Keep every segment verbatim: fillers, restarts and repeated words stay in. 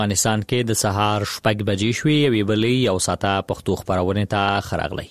افغانستان کې د سهار شپږ بجې شوې یوې بلې یو ساعته پښتو خپرونې ته ښه راغلی.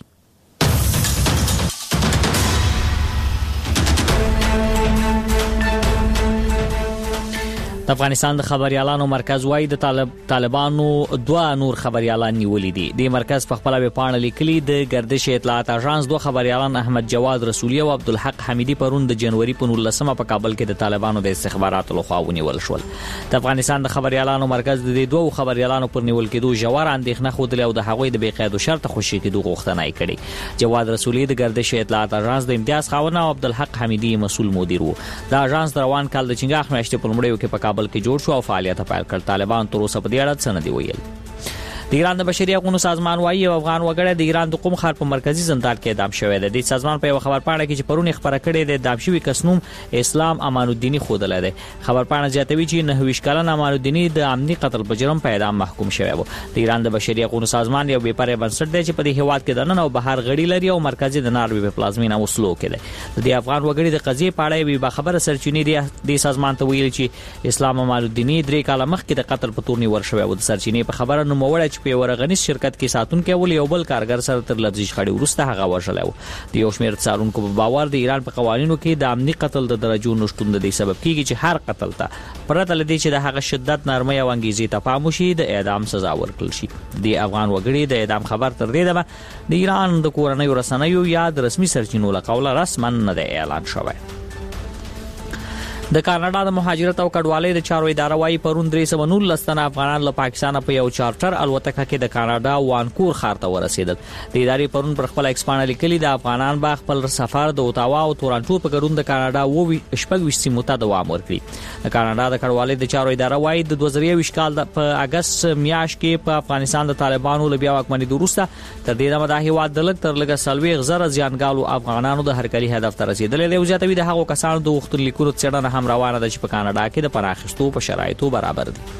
د افغانستان د خبريالانو مرکز وايي د طالب طالبانو دوه نور خبريالان نیولې دي. د مرکز په خپل ویبپاڼه لیکلي د گردش اطلاعات اژانس دوه خبريالان احمد جواد رسولي او عبدالحق حمیدي پرون د جنوري په نولسمه په کابل کې د طالبانو د استخباراتو لخوا ونیول شول. د افغانستان د خبريالانو مرکز د دوه خبريالانو پر نیول کېدو ژور اندېښنه خوده او د هغوی د بې قید شرط خوشي کېدو غوښتنه یې کړې. جواد رسولي د گردش اطلاعات اژانس د امتیاز خاوند او عبدالحق حمیدي مسؤل مدیر وو. د اژانس روان کال د چنګاښ میاشتې په لومړیو کې په کابل کې جوړ شو او فعالیت پیل کړ. طالبان تر اوسه په دې اړه څه نه دی ویل. د ایران د بشري حقوقو سازمان وايي یو افغان وګړی د ایران د قم ښار په مرکزی زندان کې اعدام شوی دی. د سازمان په یو خبرپاڼه کې چې پرون خبره کړې ده د اعدام شوی کس نوم اسلام امان الدینی ښودلی دی. خبرپاڼه زیاتوي چې نهه ویشت کلن امان الدینی د امني قتل په جرم په اعدام محکوم شوی و. د ایران د بشري حقوقو سازمان یو بې پرې بنسټ دی چې په دې هیواد کې د نن او بهر غړي لري او مرکزی د ناروې په پلازمینه اوسلو کې دی. د دې افغان وګړي د قضیې په اړه یو خبره سرچینې دی د سازمان ته ویل چې اسلام امان الدینی درې کاله مخکې د قتل په تور نیول شوی و. د سرچینې په خبره نوموړی چې په ورغنیس شرکت کې ساتونکو ول یو بل کارګر سره تر لفظي شخړې وروسته هغه وژلی و. د یو شمېر څارونکو په باور د ایران په قوانینو کې د امني قتل د درجو نشتون د دې سبب کیږي چې هر قتل ته پرته له دې چې د هغه شدت نرمۍ او انګیزې ته پام وشي د اعدام سزا ورکړل شي. د افغان وګړي د اعدام خبر تر دې دمه د ایران د کورنیو رسنیو یا د رسمي سرچینو له قوله رسما نه دی اعلان شوی. د کاناډا د مهاجرت او کډوالۍ د چارو اداره وايي پرون درې سوه نولس تنه افغانان له پاکستان په یو چارټر الوتکه کې د کاناډا وانکور ښار ته ورسېدل. د ادارې پرون پر خپل ایکسپانه لیکلي د افغانان به خپل سفر د اوتاوا او تورانټو په ګډون د کاناډا و شپږ ویشت سیمو ته دوام ورکړي. د کاناډا د کډوالۍ د چارو اداره وايي د دوه زره یوویشت کال په اگست میاشت کې په افغانستان د طالبانو له بیا واکمنۍ وروسته تر دې دمه د هیواد د لږ تر لږه څلوېښت زره زیانګالو افغانانو د هرکلي هدف ته رسېدلي دي. زیاتوي د هغو کسانو د غوښتنلیکونو څېړنه هم روانه ده چې په کاناډا کې د پناه اخیستو په شرایطو برابر دي.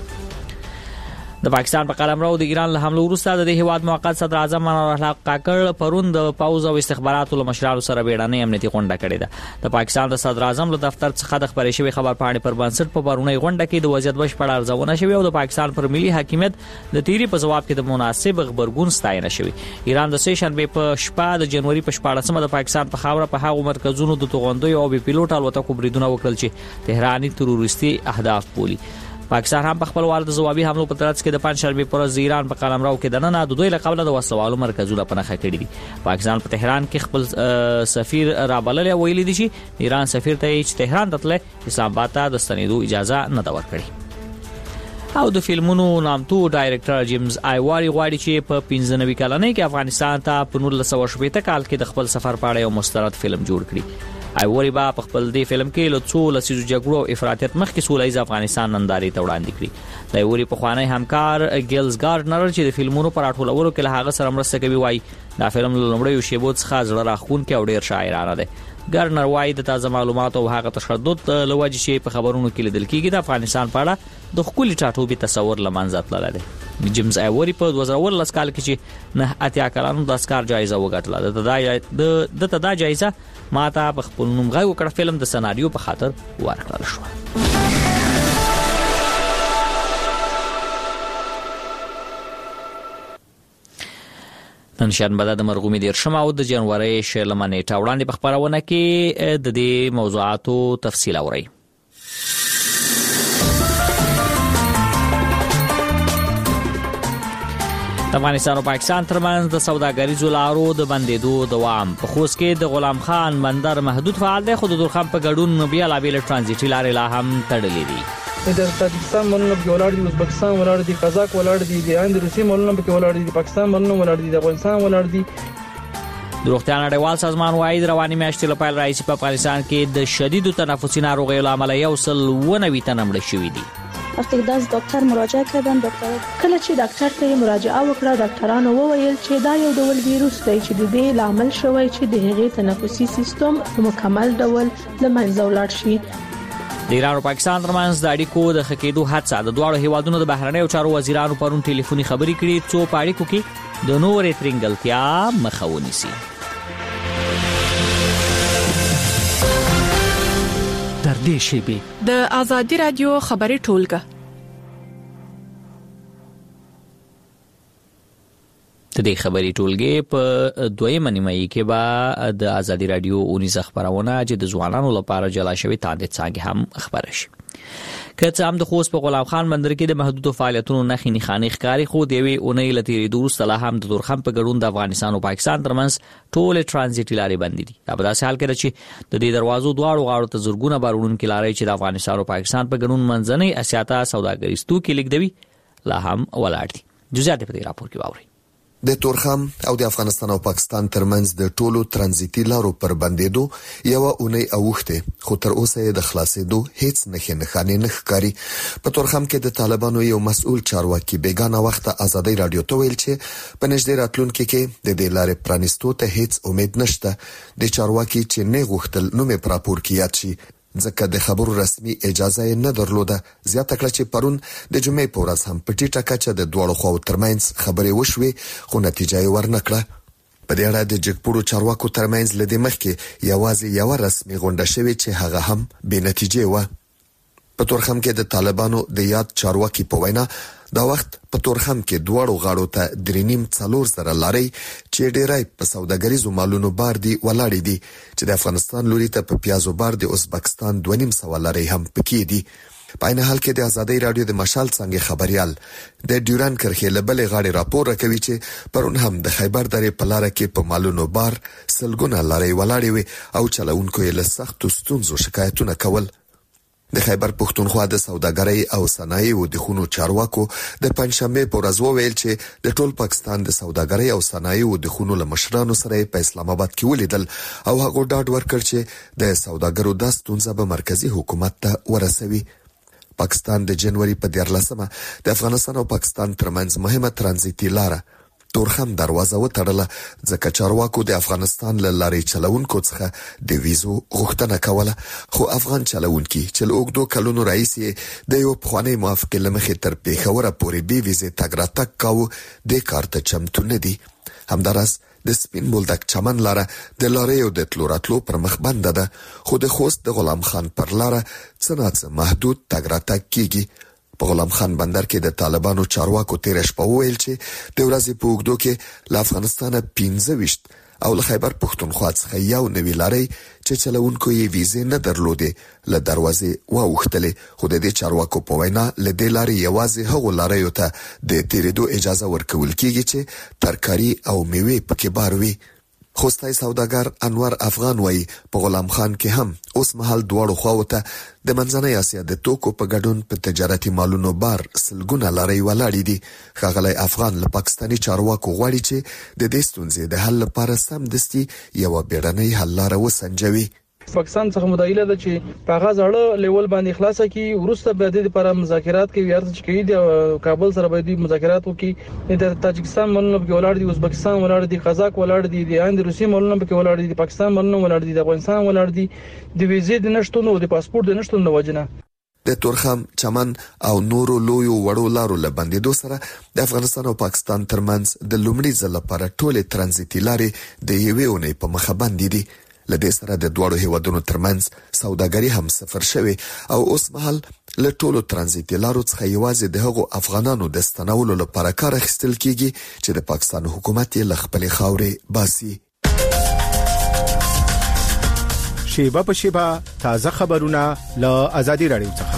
د پاکستان په قلمرو د ایران له حمله وروسته د هیواد موقت صدر اعظم انور الله کاکړ پرون د پوز او استخباراتو له مشرانو سره بیړنۍ امنیتي غونډه کړې ده. د پاکستان د صدر اعظم له دفتر څخه د خبرې شوی خبرپاڼې پر بنسټ په پرونی غونډه کې د وضعیت بشپړ ارزونه شوې او د پاکستان پر ملي حاکمیت د تیری په جواب کې د مناسب خبرګون ستاینه شوې. ایران د سه شنبه په شپه د جنوري په شپاړسمه د پاکستان په خاوره په هغو مرکزونو د توغندیو او بي پیلوټ الوتکو بریدونه وکړل چې تهراني تروریستي اهداف بولي. پاکستان هم په خپل وال د ځوابي حملو په ترڅ کې د پنځشنبه پر ورځ ایران په قلمرو کې د نن د دوی له قبل د وسوالو مرکزونه پنهخه کړی دي. پاکستان په تهران کې خپل سفیر رابلل ویلي دي چې ایران سفیر ته چې تهران ته اسلام آباد ته د ستنېدو اجازه نه ده ورکړې. او د فلمونو نامتو ډایرکټر جیمز آیواري غواړي چې په پنځه نوي کلنۍ کې افغانستان ته په نولس سوه شپېته کال کې د خپل سفر په اړه یو مستند فلم جوړ کړي. ایواري با په خپل دی فلم کې له څو لسیزو جګړو او افراطیت مخکې سولهییز افغانستان نندارې ته وړاندې کړي. د ایواري پخوانی همکار ګیلز ګارډنر چې د فلمونو پر راټولولو کې له هغه سره مرسته کوي وايي دا فلم له لومړیو شیبو څخه زړه راښکونکی او ډېر شاعرانه دی. ګارډنر وايي د تازه معلوماتو او هغه تشدد له وجې چې په خبرونو کې لیدل کېږي د افغانستان په اړه د ښکلي ټاټوبي تصور له منځه تللی دی. جیمز ایواري په دوه زره اوولس کال کې چې نه اتیا کلانو د اسکار جایزه وګټله. د د دا جایزه ماته په خپل نوم غږ وکړ فلم د سناریو په خاطر ورکړل شو. نن شنبه د مرغومي دیرشمه او د جنوري شلمه نیټه وړاندې په خبرونه کې د دې موضوعاتو تفصیل اورئ. د افغانستان او پاکستان ترمنځ د سوداګریزو لارو د بندېدو دوام. په خوست کې د غلام خان بندر محدود فعال دی خو د درخم په ګډون بیا لا بیل ترانزیټي لارې لا هم تړلې دي. د تاجکستان ملونه په ولاړ دي، ازبکستان ولاړ دي، قزاق ولاړ دي، د اند روسي ملونه په ولاړ دي، پاکستان ملونه ولاړ دي، د افغانستان ولاړ دي. د روغتیا نړیوال سازمان وايي د رواني میاشتې له پیل راهیسې په افغانستان کې د شدیدو تنفسي ناروغیو له امله یو سل اوه نوي تنه مړه شوي دي. وقتی که داس ډاکټر مراجعه کردن ډاکټر کله چې ډاکټر ته مراجعه وکړه ډاکټرانو وویل چې دا یو ډول ویروس دی چې د دې لامل شوی چې د هغې تنفسي سیستم په مکمل ډول له منځه ولاړ شي. د ایران او پاکستان ترمنځ د اړیکو د ښه کېدو هڅه د دواړو هیوادونو د بهرنیو چارو وزیرانو پرون ټلیفوني خبرې کړې څو په اړیکو کې د نورې ترنګلتیا مخه ونیسي. در دې شیبې د آزادي رادیو خبري ټولګه د دې خبري ټولګي په دویمه نیمایي کې به د ازادي رادیو اونیزه خبرونه چې د ځوانانو لپاره جلا شوی تاندې څنګه هم خبره شي. که څه هم د خوست په غلام خان بندر کې د محدودو فعالیتونو نښې نښانې ښکاري، خو د یوې اونۍ له تېرېدو وروسته لا هم د تورخم په ګډون د افغانستان او پاکستان ترمنځ ټولې ټرانزیټي لارې بندې دي. دا په داسې حال کې ده چې د دې دروازو دواړو غاړو ته زرګونه بار وړونکي لارې چې د افغانستان او پاکستان په ګډون منځنۍ اسیا ته سوداګریز توکي لیږدوي لا هم ولاړ دي. جزئیات په دې راپور کې واورئ. د تورخم او د افغانستان او پاکستان ترمنځ د ټولو ترانزیتي لارو پر بندېدو یو اونۍ اوخته، خو تر اوسه د خلاصېدو هیڅ نښې نښانې نه ښکاري. په تورخم کې د طالبانو یو مسؤل چارواکي بیگانه وخت ازادي رادیو ته ویل چې په نږدې راتلونکي کې د دې لارې پرانیستو ته هیڅ امید نشته. د چارواکي چې نه غوښتل نو مې پر راپور کې یاد شي ځکه د خبرو رسمي اجازه نه درلوده. زیاته کړه چې پرون د جمعې په ورځ هم په ټیټه کچه د دوړو خواو ترمنځ خبرې وشوي، خو نتیجه یې ورنکړه. په دې اړه د جګپوړو چارواکو ترمنځ لدې مخکې یوازې یو رسمي غونډه شوې چې هغه هم بې نتیجې و. په تورخم کې د طالبانو د یاد چارواکي په وینا دا وخت په تورخم کې دوړو غاړو ته درینیم څلور زره لاري چې ډیرای په سوداګریزو مالونو بار دي ولاړې دي، چې د افغانستان لوري ته په پیازو بار د ازبکستان دوه نیم سوه لاري هم پکې دي. په عین حال کې د ازادي رادیو د مشال څنګه خبريال د ډیوران کرخې لبل غاړي راپور راکوي چې پرون هم د خیبر درې په لار کې په مالونو بار سلګونه لاري ولاړې وي او چلوونکو یې له سختو ستونزو شکایتونه کول. د خیبر پښتونخوا د سوداګرۍ او صنایعو د خونو چارواکو د پنځشنبه په ورځ وویل چې د ټول پاکستان د سوداګرۍ او صنایعو د خونو له مشرانو سره په اسلام آباد کې ولیدل او هغه ډاډ ورکړ چې د سوداګرو د ستونزې به مرکزی حکومت ته ورسوي. پاکستان د جنوري په دیارلسمه د افغانستان او پاکستان ترمنځ مهمه ترانزیتي لاره تورخم دروازه وتړله ځکه چارواکو د افغانستان له لارې چلوونکو څخه د ویزو غوښتنه کوله، خو افغان چلوونکي چې له اوږدو کلونو راهیسې د یو پخواني موافقې له مخې تر پېښوره پورې بې ویزې تګ راتګ کاوه دې کار ته چمتو نه دي. همداراز د سپین بولدک چمن لاره د لاریو د تلو راتلو پر مخ بنده ده، خو د خوست د غلام خان پر لاره څه ناڅه محدود تګ راتګ کیږي. په غلام خان بندر کې د طالبانو چارواکو تیر شپه وویل چې د ورځې په اوږدو کې له افغانستانه پنځه ویشت او له خیبر پښتونخوا څخه یو نوی لاري چې چلوونکو یې ویزې نه درلودې له دروازې واوښتلې، خو د دې چارواکو په وینا له دې لارې یوازې هغو لاریو ته د تیرېدو اجازه ورکول کیږي چې ترکاري او میوې پکې بار وي. خوستای سوداګر انور افغان وای په غلام خان کې هم اوس مهال دواړو خواو ته د منځنۍ اسیا د توکو په ګډون په تجارتي مالونو بار سلګونه لاري ولاړې دي. ښاغلی افغان له پاکستاني چارواکو غواړي چې د دې ستونزې د حل لپاره سمدستي یو بیړنۍ حل لاره وسنجوي. پاکستان څخه مدعیله ده چې په هغه ځړه لیول باندې خلاصه کی ورسته به د لپاره مذاکرات کوي، ارزش کوي د کابل سره به د مذاکرات وکي. د تاجکستان ملونه په ولاړ دي، ازبکستان ولاړ دي، قزاق ولاړ دي، د اند روسي ملونه په ولاړ دي، پاکستان ملونه ولاړ دي، د افغانستان ولاړ دي. د ویزې د نشټونو او د پاسپورت د نشټونو وجنه د تورخم چمن او نورو لویو وړو لارو له بندېدو سره د افغانستان او پاکستان ترمنځ د لومړي ځل لپاره ټولې ترانزیتي لارې د یوې اونۍ په مخه بندې دي. لدې سره د دوړو هیوادونو ترمنځ سوداګري هم صفر شوی او اوس مهال له ټولو ترانزیتي لارو څخه یوازې د هغو افغانانو د ستنولو لپاره کار اخیستل کیږي چې د پاکستان حکومت یې له خپلې خاورې باسي. شیبه په شیبه تازه خبرونه له ازادي رادیو څخه.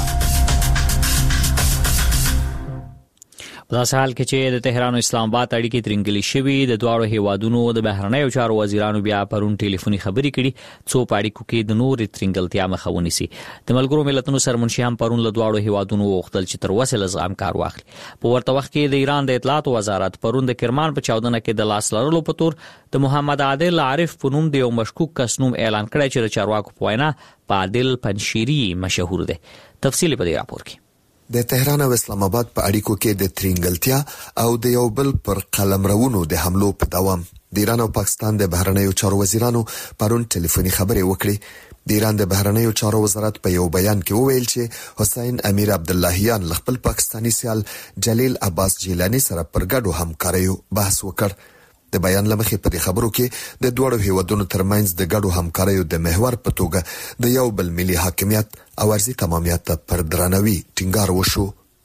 په داسې حال کې چې د تهران او اسلام آباد اړیکې ترنګلې شوي، د دواړو هیوادونو د بهرنیو چارو وزیرانو بیا پرون ټلیفوني خبرې کړي څو په اړیکو کې د نورې ترنګلتیا مخه ونیسي. د ملګرو ملتونو سرمنشي هم پرون له دواړو هیوادونو وغوښتل چې تر وسه لزغم کار واخلي. په ورته وخت کې د ایران د اطلاعات وزارت پرون د کرمان په چاودنه کې د لاس لرلو په تور د محمد عادل عارف په نوم د یو مشکوک کس نوم اعلان کړی چې د چارواکو په وینا په عادل پنشيري مشهور دی. تفصیل په دې راپور کې. د تهران او اسلام آباد په اړیکو کې د ترنګلتیا او د یو بل پر قلمرونو د حملو په دوام د ایران او پاکستان د بهرنیو چارو وزیرانو پرون ټلیفوني خبرې وکړې. د ایران د بهرنیو چارو وزارت په یو بیان کې وویل چې حسین امیر عبداللهیان له خپل پاکستانی سیال جلیل عباس جیلانی سره پر ګډو همکاریو بحث وکړ. د بیان لمخې په دې خبرو کې د دوړو هیوادونو ترمنځ د ګډو همکاریو د محور په توګه د یو بل ملي حاکمیت او ارضي تمامیت پر درناوي ټینګار وشو.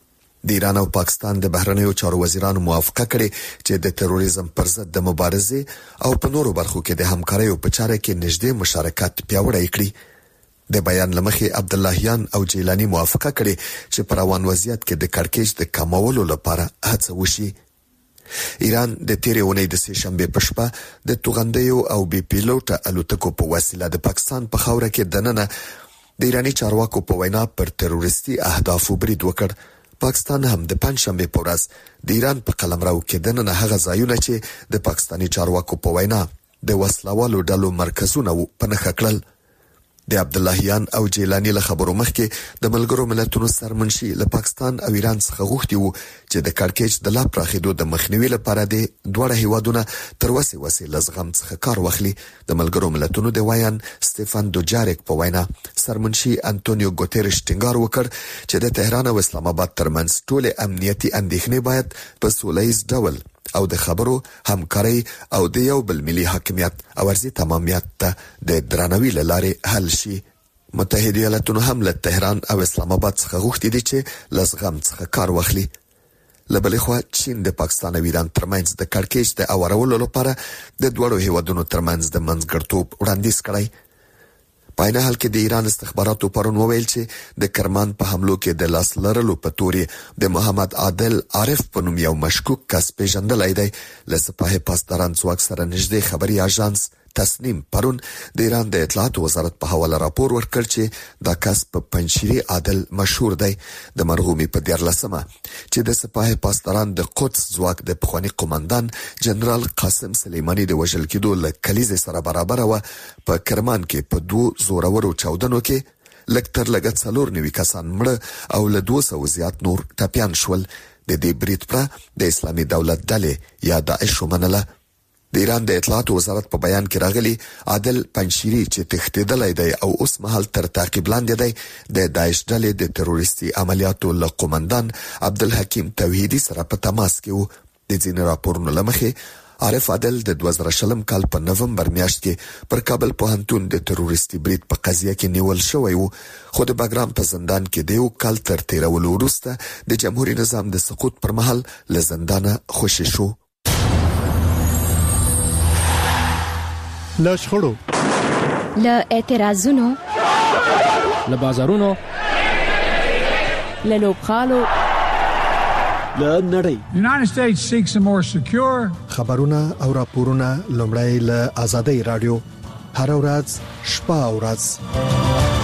د ایران او پاکستان د بهرنیو چارو وزیرانو موافقه کړې چې د تروریزم پر ضد د مبارزې او په نورو برخو کې د همکارۍ په چاره کې نږدې مشارکت پیاوړی کړي. د بیان لمخې عبد اللهیان او جیلانی موافقه کړې چې پر روان وضعیت کې د کړکېچ د کمولو لپاره هڅه وشي. ایران د تیرې اونۍ د سه شنبې په شپه د توغندیو او بي پیلوټه الوتکو په وسیله د پاکستان په خاوره کې دننه د ایرانی چارواکو په وینا پر تروریستي اهدافو برید وکړ. پاکستان هم د پنځشنبه په ورځ د ایران په قلمرو کې دننه هغه ځایونه چې د پاکستاني چارواکو په وینا د وسلوالو ډلو مرکزونه په نښه کړل. د عبد اللهیان او جیلانی له خبرو مخکې د ملګرو ملتونو سرمنشي له پاکستان او ایران څخه غوښتي وو چې د کړکېچ د لا پراخېدو د مخنیوي لپاره د دوه هیوادونو تر وسې وسې لزغم څخه کار واخلي. د ملګرو ملتونو د وایان سټيفان دوجاریک په وینا سرمنشي انټونیو ګوتيريش ټینګار وکړ چې د تهران او اسلام آباد ترمنځ ټول امنیتي اندېښنې باید په سولهییز ډول او د خبرو همکاري او د یو بل ملي حاکمیت او ارزي تمامیت ته د درناوي لاره حل شي. متحده ایالاتونو هم له تهران او اسلام آباد څخه غوښتي دي چې لزغم څخه کار واخلي. لبلې خوا چین د پاکستان او ایران ترمنځ د کړکېچ د اورولو لپاره د دوړو هیوادونو ترمنځ د منځګړتوب وړاندیز کړی. په نه حال کې د ایران استخباراتو پرون وویل چې د کرمان په حملو کې د لاس لرلو په تورې د محمد عادل عارف په نوم یو مشکوک کس پیژندل دی. له سپاه پاسداران څوک سره نږدې خبري اژانس تسنیم پرون د ایران د اطلاعات وزارت په حواله راپور ورکړ چې دا کس په پنځشيري عادل مشهور دی. د مرغومي په دیارلسمه چې د سپاه پاسداران د قدس ځواک د پخوانی قومندان جنرال قاسم سلیمانی د وژل کېدو له کلیزې سره برابر و. په کرمان کې په دوه زورورو چاودنو کې لکتر لګت څلور نوي کسان مړه او له دوه سوه زیات نور ټپيان شول. د دې برید پر د اسلامي دولت ډلې یا داعش ومنله. د ایران د اطلاعات وزارت په بیان کې راغلي عادل پنځشيري چې تښتېدلی دی او اوس مهال تر تعقیب لاندې دی د داعش ډلې د تروریستي عملیاتو له قومندان عبدالحکیم توحیدي سره په تماس کې وو. د ځینې راپورونو له مخې عارف عادل د دوه زره شلم کال په نومبر میاشت کې پر کابل پوهنتون د تروریستي برید په قضیه کې نیول شوی وو، خو د باګرام په زندان کې د یو کال تر تیرولو وروسته د جمهوریت نظام د سقوط پر مهال له زندانه خوشی شو. له شخړو، له اعتراضونو، له بازارونو، له لوبغالو، له نړۍ. The United States seeks a more secure. خبرونه او راپورونه لومړی له آزادۍ رادیو هر ورځ شپه او ورځ.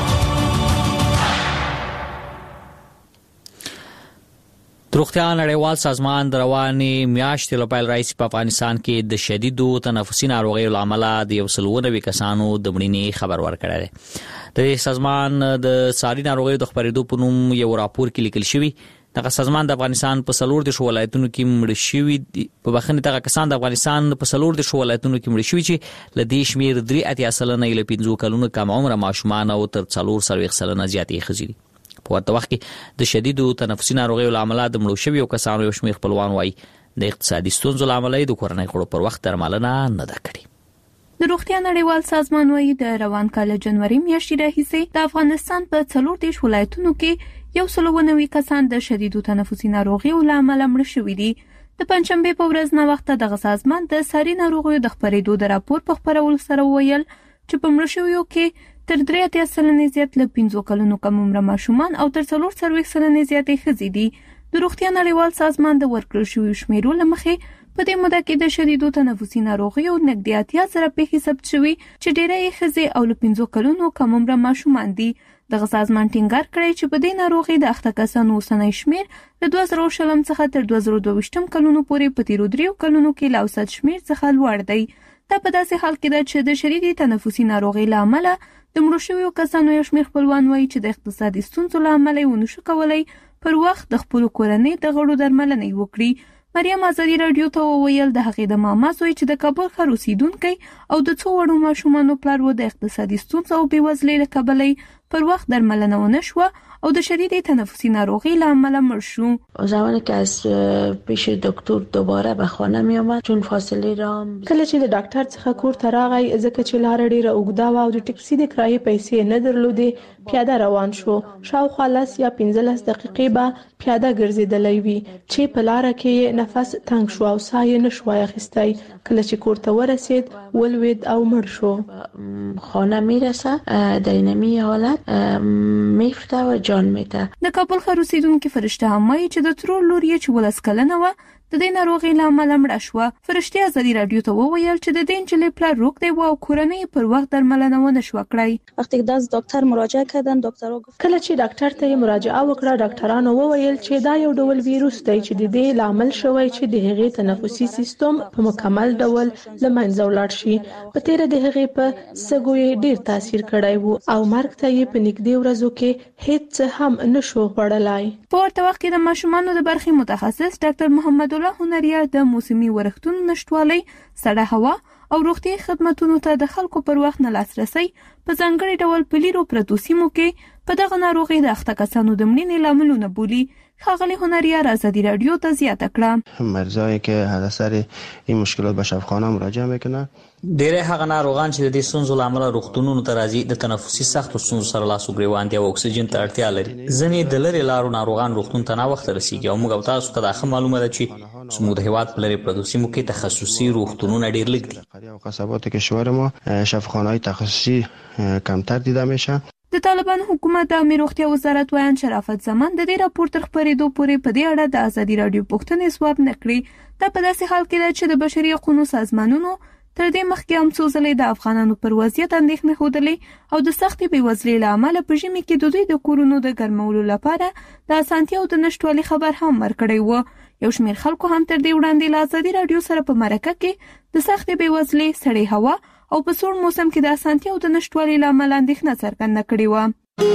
روغتیا نړیوال سازمان د رواني میاشتې لپاره راځي په افغانستان کې د شدیدو تنفسي ناروغیو لامل د یو سل ونوي کسانو د مړینې خبر ورکړی دی. د سازمان د ساري ناروغیو د خبرېدو په نوم یو راپور کې لیکل شوی دغه سازمان د افغانستان په سلور د ولایتونو کې مړ شوي په بخښنې دغه کسان د افغانستان په سلور د ولایتونو کې مړ شوي چې ل دې شمیر درې اتیا سلنه ل پنځو کلونو کم عمر ماشومان او تر څلور سروي سلنه زیاتې خزي. په ورته وخت کې د شدیدو تنفسي ناروغیو لامل د مړو شویو کسانو یو شمېر خپلوان وایي د اقتصادي ستونزو لامل د کورنۍ غړو پر وخت درملنه نه ده کړې. د روغتیا نړیوال سازمان وايي د روان کال جنوري میاشتې راهیسې د افغانستان په څلور دیش ولایتونو کې یو سل ونوي کسان د شدیدو تنفسي ناروغیو لامل مړ شوي دي. د پنځشنبه په ورځ نه وخت دغه سازمان د ساري ناروغیو د خبرېدو د راپور په خبرولو سره ویل چې په مړ شویو کې تر درې اتیا سلنې زیات له پنځو کلونو کم عمره ماشومان او تر څلور څلوېښت سلنې زیاتې ښځې دي. د روغتیا نړیوال سازمان د ورکړل شویو شمیرو له مخې په دې موده کې د شدیدو تنفسي ناروغیو نږدې اتیا زره پیښې ثبت شوي چې ډېری یې ښځې او له پنځو کلونو کم عمره ماشومان دي. دغه سازمان ټینګار کړی چې په دې ناروغي د اخته کسانو اوسنی شمیر له دوه زره شلم څخه تر دوه زره دوه ویشتم کلونو پورې په تیرو دریو کلونو کې له اوسط شمیر څخه لوړ دی. دا په داسې حال کې ده چې د شدیدې تنفسي ناروغۍ له امله د مړو شویو کسانو یو شمېر خپلوان وایي چې د اقتصادي ستونزو له امله یې ونشو کولی پر وخت د خپلو کورنۍ د غړو درملنه یې وکړي. مریم ازادي راډیو ته وویل د هغې د ماما زوی چې د کابل ښار اوسېدونکی او د څو وړو ماشومانو پلار و د اقتصادي ستونزو او بېوزلۍ له کبله پر وخت درملنه ونه شوه او د شدید تنفسي ناروغي له امله مړ شو. زمانی که از پیش دکتر دوباره به خانه می آمد چون فاصله را کله چې د ډاکټر څخه کور ته راغی ځکه چې لار ډیره اوږده و او د ټکسي د کرایې پیسې نه درلودې پیاده روان شو. شاوخوا لس یا پنځلس دقیقې به پیاده ګرځېدلی وي چې په لار کې نفس تنګ شو او ساه یې نشوای اخیستی. کله چې کور ته ورسید ولوید او مړ شو. خانه میرسه در اینمی حالت میفته و جان میته. د کابل ښار اوسیدونکي فرشته هم وایي چې د ترور لور یې چې ولس کلنه وه د دې ناروغۍ له امله مړه شوه. فرشته ازادي راډیو ته وویل چې د دې نجلۍ پلار روغ دی او کورنۍ پر وخت درملنه ونه شوه کړی. وقتی که داز دکتر مراجعه کردن دکترها گفت کله چې ډاکټر ته مراجعه وکړه ډاکټرانو وویل چې دا یو ډول ویروس دی چې د دې لامل شوی چې د هغې تنفسي سیستم په مکمل ډول له منځه ولاړ شي. په تیر د هغې په سږو یې ډیر تاثیر کړی وو او مرګ ته یې په نږدې ورځو کې هیڅ هم نشو خوړلای. په ورته وخت کې د ماشومانو د برخې متخصص ډاکټر محمد الله هنریا د موسمي ورښتونو نشټوالي، سړه هوا او روغتي خدماتو ته د خلکو پر وخت نه لاسرسي په ځانګړي ډول په لیرو پرتو سیمو کې په دغه ناروغي د اخته کسانو د مړینې لاملونه بولي. ښاغلی هنریا ازادي راډیو ته زیاته کړه مریضایی که حالا سر این مشکلات به شفاخانه مراجعه میکنن ډېری هغه ناروغان چې د دې ستونزو له امله روغتونونو ته راځي د تنفسي سختو ستونزو سره لاس و ګرېوان دي او اکسیجن ته اړتیا لري. ځینې د لرې لارو ناروغان روغتون ته ناوخته رسیږي او موږ او تاسو ته دا ښه معلومه ده چې زموږ د هېواد په لرې پرتو سیمو کې تخصصي روغتونونه ډېر لږ دي. او قصبات کشور ما شفاخانه‌های تخصصی کمتر دیده میشه. د طالبان حکومت د امیر روغتیا وزارت وایي شرافت زمان د دې راپور تر خبرېدو پورې په دې اړه د ازادي راډیو پوښتنې ځواب نه کړې. دا په داسې حال کې ده چې د بشري حقوقو سازمانونو تر دې مخکې هم څو ځلې د افغانانو پر وضعیت اندېښنې ښودلې او د سختې بېوزلۍ له امله په ژمي کې د دوی د کورونو د ګرمولو لپاره د اسانتیاو د نشتوالي خبر هم ورکړی و. یو شمېر خلکو هم تر دې وړاندې له ازادي راډیو سره په مرکه کې د سختې بېوزلۍ، سړې هوا او په سوړ موسم کې د اسانتیاو د نشتوالي له امله اندېښنه څرګنده کړې وه.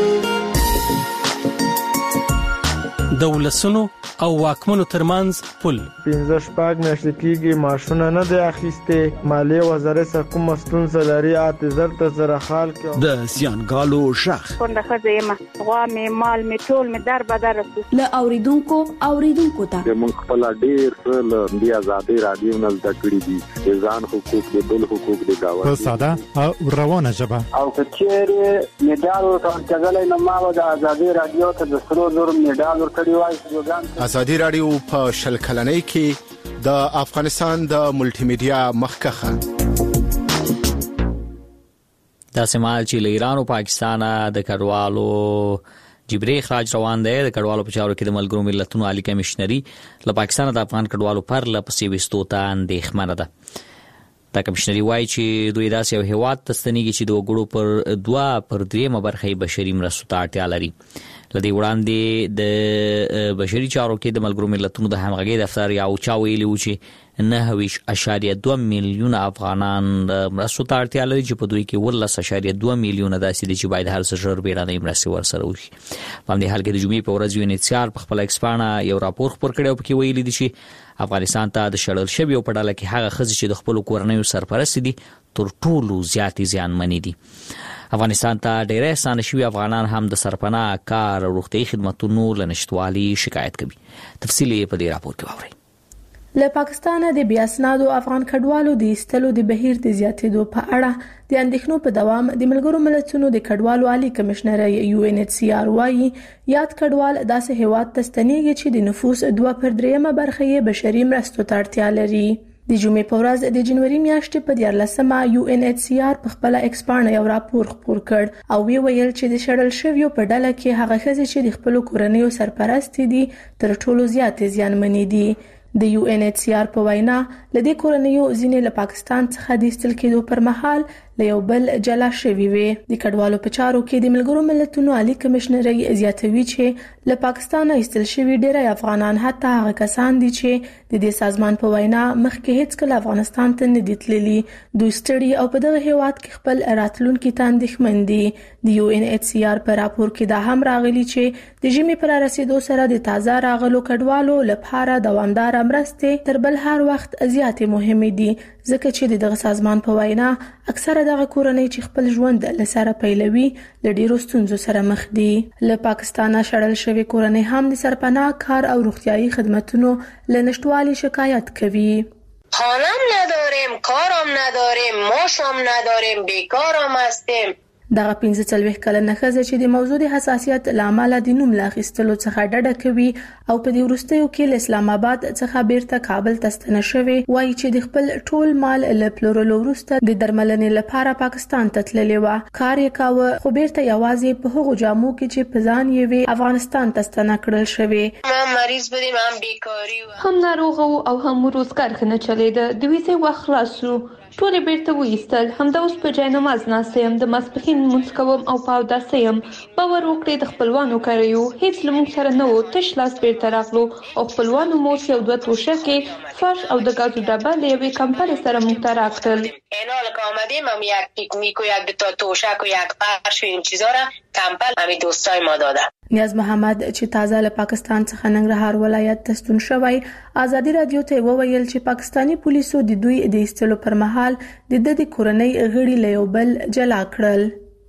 د ولسونو او واکمنو ترمنځ پل پنځه شپږ میاشتې کېږي معاشونه نه دی اخیستې. مالیې وزارت څخه کومه ستونزه لري اته زر ته زره خال کې د زیانګالو شخ کونډه ښځه یم، غوا مې مال مې ټول مې در بدر رسو له اوریدونکو اوریدونکو ته موږ خپل ډېر څه له دې ازادي راډیو نه زده کړي دي د ځان حقوق د بل حقوق د گاوند په ساده او روانه ژبه او کچېره میډال ورکړل نو ما د ازادي راډیو ته د سرو زر میډال ورکړی وای. ازادي راډیو په شل کلنۍ کې د افغانستان د ملټي میډیا مخکخه دا سمال چې له ایران او پاکستان د کډوالو جبري اخراج روان دی. د کډوالو په چارو کې د ملګرو ملتونو عالی کمشنري له پاکستان د افغان کډوالو پر لپسې وستو ته اندېښمنه ده. دا کمشنري وایي چې دوی داسې یو هیواد ته ستنېږي چې د وګړو پر دوه پر دریمه برخه بشري مرستو ته اړتیا لري. لدی وړاندې د بشري چارو کې د ملګرو ملتونو د همغږي دفتر یا او چا ویلي و چې نه ویش اشاریه دوه میلیون افغانان مرستو ته اړتیا لري چې په دوی کې ولس اشاریه دوه میلیون داسې دي چې باید هر څه ژر بیړنۍ مرستې ورسره وشي. په همدې حال کې د جمعې په ورځ یو انیڅار په خپل ایکسپانه یو راپور خپور کړی او پکې ویلي دي چې افغانستان ته د شړل شویو په ډله کې هغه ښځې چې د خپلو کورنیو سرپرست دي تر ټولو زیاتې زیانمنې دي. افغانستان ته ډېر ستانه شوي افغانان هم د سرپناه کار او روغتي خدماتو له نشټوالي شکایت کوي. تفصیل یې په دې راپور کې واورئ. له پاکستان د بیا اسنادو افغان کډوالو د ایستلو د بهیر د زیاتېدو په اړه د اندېښنو په دوام د ملګرو ملتونو د کډوالو عالی کمشنر یو ان ایچ سی آر وايي یاد کډوال داسې هیواد ته ستنېږي چې د نفوس دوه پر دریمه برخه یې بشري مرستو ته اړتیا لري. د جمعې په ورځ د جنوري میاشتې په دیارلسمه یو ان ایچ سی آر په خپل ایکسپانه یو راپور خپور کړ او وی ویل چې د شړل شویو په ډله کې هغه ښځې چې د خپل کورنیو سرپرست دي تر ټولو زیاتې زیانمنې دي. د یو ان ایچ سی آر په وینا لدې کورنیو ځینې له پاکستان څخه د ایستل کېدو پر مهال له یو بل جلا شوي وي. د کډوالو په چارو کې د ملګرو ملتونو عالی کمشنري زیاتوي چې له پاکستان ایستل شوي ډېری افغانان حتی هغه کسان دي چې د دې سازمان په وینا مخکې هیڅ کله افغانستان ته نه دي تللي. دوی ستړي او په دغه هیواد کې خپل راتلونکي ته اندېښمن دي. د یو ان ایچ سی آر په راپور کې دا هم راغلي چې د ژمي پر رسیدو سره د تازه راغلو کډوالو لپاره دوامدار مرستې تر بل هر وخت زیاتې مهمې دي ځکه چې دغه سازمان په وینا اکثره دغه کورنۍ چې خپل ژوند له سره پیلوي له ډیرو ستونزو سره مخ دي. له پاکستانه شړل شوی کورنۍ هم د سرپناه کار او روغتیايي خدماتو له نشټوالي شکایت کوي. خانم نداریم، کارم نداریم، ماشم نداریم، بیکارم هستیم. دغه پنځه څلوېښت کلنه ښځه چې د موضوع د حساسیت له امله د نوم له اخیستلو څخه ډډه کوي او په دې وروستیو کې له اسلام آباد څخه بیرته کابل ته ستنه شوې، وایي چې د خپل ټول مال له پلورلو وروسته د درملنې لپاره پاکستان ته تللې وه. کار یې کاوه خو بیرته یوازې په هغو جامو کې چې په ځان یې وې افغانستان ته ستنه کړل شوې. هم مریض بودیم، هم بیکاري و، هم ناروغ او هم روزګار ښه نه چلېده. د ویزې وخت خلاص شو، ټول بیرته وایستل. همدا اوس په جای نماز ناسته یم، د ماسپښین لمونځ کوم او په اوداسه یم. باور وکړئ د خپلوانو کره یو، هیڅ له موږ سره نه و، تش لاس بیرته راغلو او خپلوانو مو یو دوه توشکې فرش او د ګازو ډبه له یوې کمپنۍ سره موږ ته راکړل. اینال که آمدیم هم یک پیکنیک و یک دوتا توشک و یک فرش و این چیزا را کمپل همین دوستای ما داده. نیاز محمد چې تازه له پاکستان څخه ننګرهار ولایت ته ستون شوی، ازادي رادیو ته وویل چې پاکستانی پولیسو د دوی د ایستلو پر مهال د د د کورنۍ غړي له یو بل جلا کړل.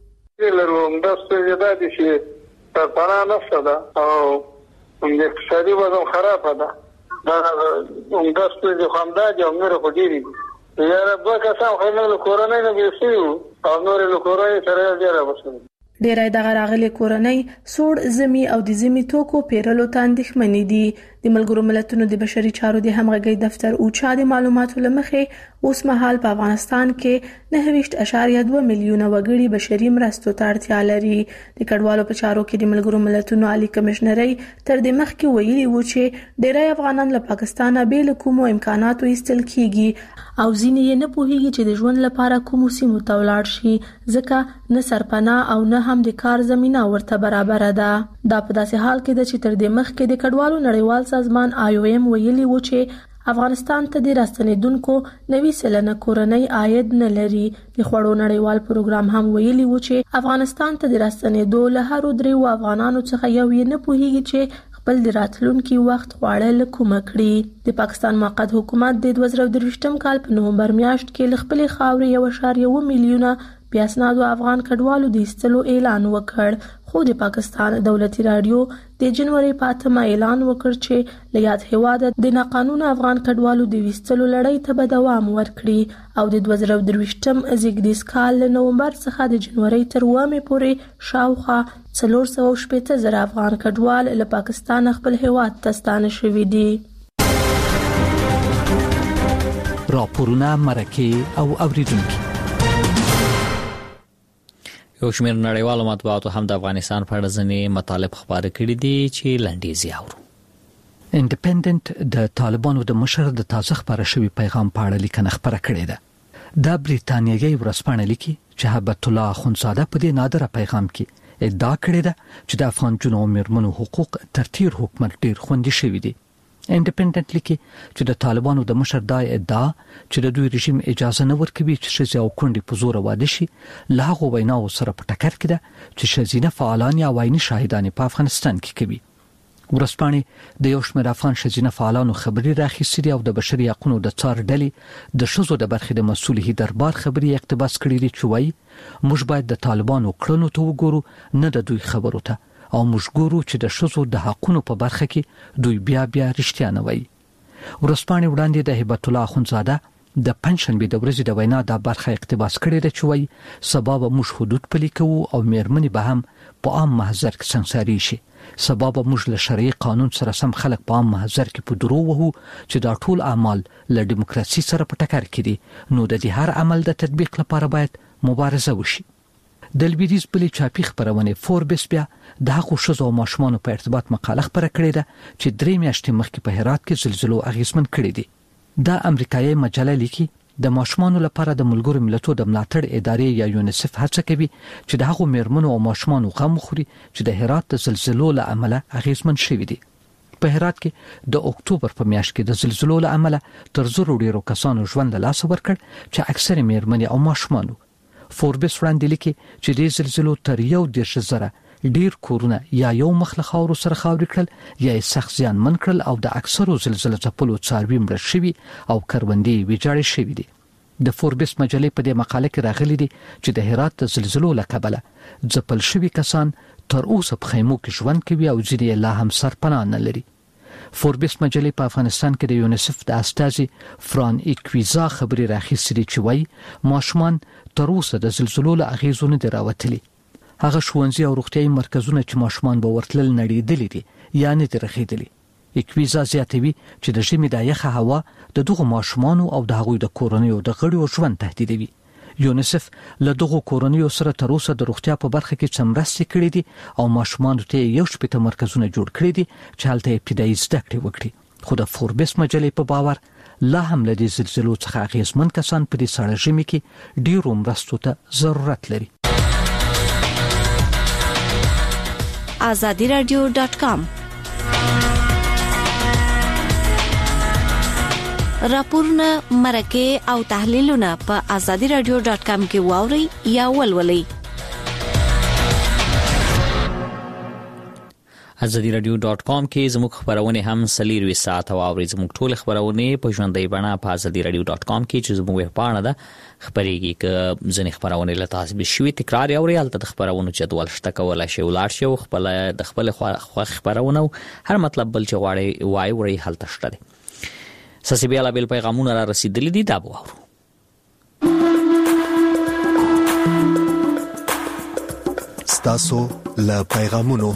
لروم د ستړیا د شي تر پانا نفسه ده او د اقتصادي وضع خراب ده. دا هم د ستړیا خامداد او نور په ډیری یا رب کسان خو له کورنۍ نه بیسیو او نور له کورنۍ سره ډیره وسو. ډیرای دغه راغلي کورنۍ سوړ زمي او د زمي توکو پیرلو ته اندېښمنې دي. د ملګرو ملتونو د بشري چارو د همغږي دفتر اوچا د معلوماتو لمخې اوس مهال په افغانستان کې نه ویشت اشاریه دوه میلیونه وګړي بشري مرستو ته اړتیا لري. د کډوالو په چارو کې د ملګرو ملتونو عالی کمشنري تر دې مخکې ویلي و چې ډیرای افغانان له پاکستانه بې له کومو امکاناتو ایستل کیږي او ځینې یې نه پوهیږي چې د ژوند لپاره کومو سیمو ته ولاړ شي، ځکه نه سرپناه او نه هم د کار زمينه ورته برابر ده. دا په داسې حال کې ده چې تر دې مخکې د کډوالو نړیوال سازمان آی او ایم ویلي و چې افغانستان ته د راستنیدونکو نوي سلنه کورنۍ عاید نه لري. د خوړو نړیوال پروګرام هم ویلي و چې افغانستان ته د راستنیدو له هرو دریو افغانانو څخه یو یې نه پوهیږي چې خپل د راتلونکي وخت خواړه له کومه کړي. د پاکستان موقت حکومت د دوه زره درویشتم کال په نومبر میاشت کې له خپلې خاورې یو اشاریه اوه میلیونه بیا اسنادو افغان کډوالو د ایستلو اعلان وکړ. خو د پاکستان دولتي رادیو د جنوري په اتمه اعلان وکړ چې له یاد هیواده د ناقانونه افغان کډوالو د ایستلو لړۍ ته به دوام ورکړي او د دوه زره درویشتم زیږدیز کال له نومبر څخه د جنوري تر اوومې پورې شاوخوا څلور سوه شپېته زره افغان کډوال له پاکستان خپل هیواد ته ستانه شوي دي. راپورونه، مرکې او اوریدونکي. یو شمېر نړیوالو مطبوعاتو هم د افغانستان په اړه ځینې مطالب خپاره کړي دي چې لنډیز یې اورو. انډیپندنت د طالبانو د مشر د تازه خبره شوی پیغام په اړه لیکنه خپره کړې ده. د بریتانیایي ورځپاڼه لیکي چې هبت الله اخوندزاده په دې نادره پیغام کې ادعا کړې ده چې د افغان جنو میرمنو حقوق تر تیر حکومت ډیر خوندي شوي دي. انډیپندنت لیکي چې د طالبانو د مشر د ادعا چې د دوی رژیم اجازه نه ورکوي چې ښځې او کونډې په زور واده شي له هغو ویناو سره په ټکر کې ده چې ښځینه فعالان یا وایني شاهدانې په افغانستان کې کوي. ورځپاڼې د یو شمېر افغان ښځینه فعالانو خبرې راخیستې دي او د بشري حقوقو د څار ډلې د ښځو د برخې د مسؤل دربار خبرې اقتباس کړي دي چې وایي موږ باید د طالبانو کړنو ته وګورو نه د دوی خبرو ته، او موږ ګورو چې د ښځو د حقوقو په برخه کې دوی بیا بیا رښتیا نه وایي. ورځپاڼې وړاندې د هبت الله اخوندزاده د پنځشنبې د ورځې د وینا د برخه اقتباس کړې ده چې وایي سبا به موږ حدود پلي کوو او میرمنې به هم په عام محضر کې سنګساري شي. سبا به موږ له شرعي قانون سره سم خلک په عام محضر کې په درو وهو چې دا ټول اعمال له دیموکراسي سره په ټکر کې دي، نو د دې هر عمل د تطبیق لپاره باید مبارزه وشي. د لویدیځ بلې چاپي خپرونې فوربس بیا د هغو ښځو او ماشومانو په ارتباط مقاله خپره کړې ده چې درې میاشتې مخکې په هرات کې زلزلو اغیزمن کړي دي. دا امریکایي مجله لیکي د ماشومانو لپاره د ملګرو ملتونو د ملاتړ ادارې یا یونیسف هڅه کوي چې د هغو میرمنو او ماشومانو غم وخوري چې د هرات د زلزلو له امله اغیزمن شوي دي. په هرات کې د اکتوبر په میاشت کې د زلزلو له امله تر زرو ډیرو کسانو ژوند له لاسه ورکړ چې اکثر میرمنې او ماشومانو. فوربس وړاندې لیکي چې د زلزلو تر یو دېرش زره ډیر کورونه یا یو مخ له خاورو سره خاورې کړل یا یې سخت زیانمن کړل او د اکثرو زلزلو ځپلو څاروي مړه شوي او کروندې ویجاړې شوي دي. د فوربس مجلې په دې مقاله کې راغلي دي چې د هرات د زلزلو له کبله ځپل شوي کسان تر اوسه په خیمو کې ژوند کوي او ځینې لا هم سرپناه نه لري. فوربس مجلې په افغانستان کې د یونیسف د استازي فران ایکویزا خبري راخیستې چې وایي ماشومان تر اوسه د زلزلو له اغیزو نه دي راوتلي. هغه ښوونځي او روغتیايي مرکزونه چې ماشومان به ورتلل نړېدلي دي یا نه دي رخیدلي. ایکویزا زیاتوي چې د ژمي د یخه هوا د دغو ماشومانو او د هغوی د کورنیو د غړو ژوند تهدیدوي. یونیسف له دغو کورنیو سره تر اوسه د روغتیا په برخه کې څه مرستې کړې دي او ماشومانو ته یو شپېته مرکزونه جوړ کړي دي چې هلته ابتدایي زده کړې وکړي. خو د فوربس مجلې په باور لا هم له دې زلزلو څخه اغېزمن کسان په دې سړه ژمي کې ډېرو مرستو ته ضرورت لري. آزادی رادیو ډاټ کام راپورونه، مرکې او تحلیلونه په آزادی رادیو ډاټ کام کې واورئ یا ولولئ. آزادی رادیو ډاټ کام کې زموږ خبرونه هم سلیروي ساعت او اوري زموږ ټول خبرونه په ژوندۍ بڼه په آزادی رادیو ډاټ کام کې چې زموږ په اړه ده خبرېږي ک ځنې خبرونه له تاسو به شوي تکرار اوري حالت د خبرونو جدول شته کولای شي ولار شي خپل د خپل خبرونه هر مطلب بل چې واړی وای وړي حالت شته دي. ساسي بیا لا بل پیغامونه را رسیدلي دي دا به اورو. ستاسو له پیغامونو.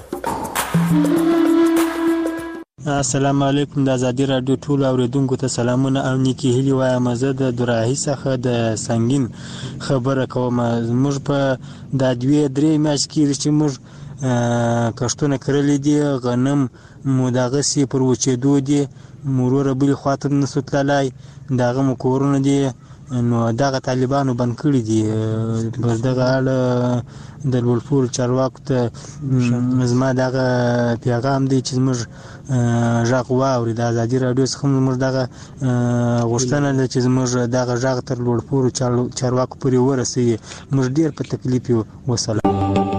السلام علیکم. د آزادی رادیو ټول اوریدونکو ته سلامونه او نیکی هیلی وایم. زه د دراهي څخه د سنگین خبره کوم. موږ په د دوی درې میاشتې کې چې موږ کښتونه کړلې دي، غنم مو دغه سي پر وچېدو دي، مرور بل خاطر نسو تلای دغه مو کورونه دي. نو دغه طالبانو بند کړی دي. بس دغه اړه د لوړپول چارواکو ته زما دغه پیغام دی چې موږ ژغ واوري. د آزادي رادیو څخه موږ دغه غوښتنه ده چې موږ دغه ژغ تر لوړپول چارواکو پورې ورسوي. موږ ډیر په تکلیف یو. وسلام.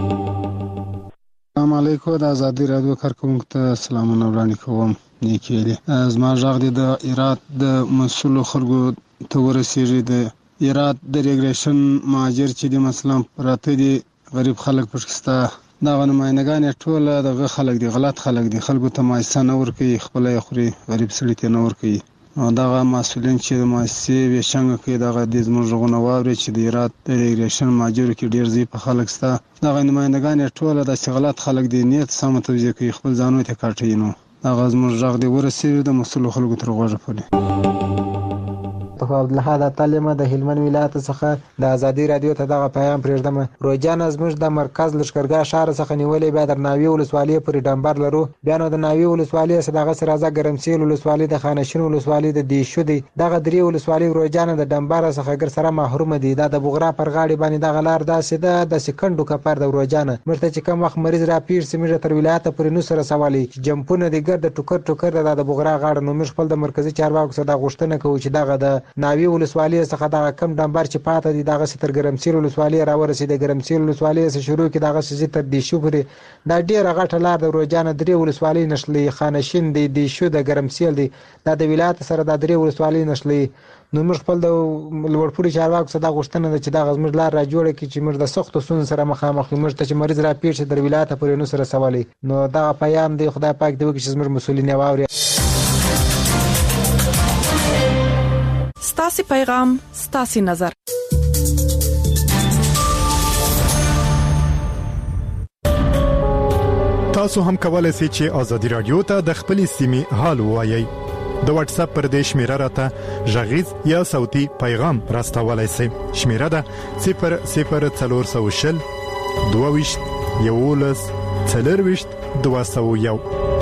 السلام علیکم. د آزادي رادیو کارکونکو ته سلامونه وړاندې کوم. نیکیلی زما ژغ دی د هرات د مسؤلو خلکو ته ورسیږي. د هرات د ریګریشن مهاجر چې دي مثلا پراته دي، غریب خلک پکې دغه نماینګان ټول دغه خلک دي، غلط خلک دي، خلکو ته مایسه نه ورکوي، خپله یې خوري، غریب سړي ته نه ورکوي. او دغه مسؤلین چې د مؤسسې ویشنګ کوي دغه د زموږ غږونه واوري چې د هرات د ریګریشن مهاجرو کې ډېر ضعیفه خلک شته. دغه نماینګان ټول داسې غلط خلک دي، نیت سمه توجیه کوي، خپل ځانونه ته کاټوي. نو هغه زموږ غږ دی ورسېږي د مسؤلو خلکو تر غوږه پورې. عبدالحد تعلیم د هلمند ولایت څخه د آزادي رادیو ته دغه پیغام پرېږدم. روجان زموږ د مرکز لشکرګاه شهر څخه نیولې بیا در ناوی ولسوالۍ پورې ډمبر لرو. بیا نو د ناوی ولسوالۍ څخه دغه سره راځه ګرمسیل ولسوالۍ د خانشین ولسوالۍ د دیشو دی. دغه درې ولسوالۍ روجان د ډمبر څخه ګر سره محروم دي. دا د بغرا پر غاړې باندې دغه لار داسې ده د سکندو کپر د روجان. مرته چې کوم وخت مریض را پیر سیمه تر ولایت پورې نو سره سوالي جمپونه د ګرد ټوکر ټوکر د بغرا غاړه. نو موږ خپل د مرکزی چارواکو سره د غوښتنه کوو چې دغه د ناوی ولسوالۍ څخه دا کم ډمبر چې پاته دي دغه ستر ګرمسیر ولسوالۍ را ورسېد. ګرمسیر ولسوالۍ څخه شروع کی دغه سې تر دیشو پورې دا ډیره غټه لار د روجان درې ولسوالۍ نشلې. خانشین دی، دیشو د ګرمسیر دی، دا د ولایت سره د درې ولسوالۍ نشلې. نو موږ خپل د لوړپوړي چارواکو سره د غوښتنه ده چې دا زموږ لار را جوړه کړي چې موږ د سختو ستونزو سره مخامخ یو. موږ ته چې مریض را پیښ شي در ولایت پورې نو سره سوالي. نو دا پیغام دی خدای پاک دی وکړي چې زموږ مسؤلین واوري. ستاسي پیغام ستاسي نظر. تاسو هم کولای شئ چې آزادي رادیو ته د خپلې سیمې حال ووایئ. د واتس اپ پر دې شمیره راته غږیز یا صوتي پیغام راستولای شئ. شمیره ده صفر صفر څلور سوه شل دوه ویشت یوولس څلرویشت دوه سوه یو.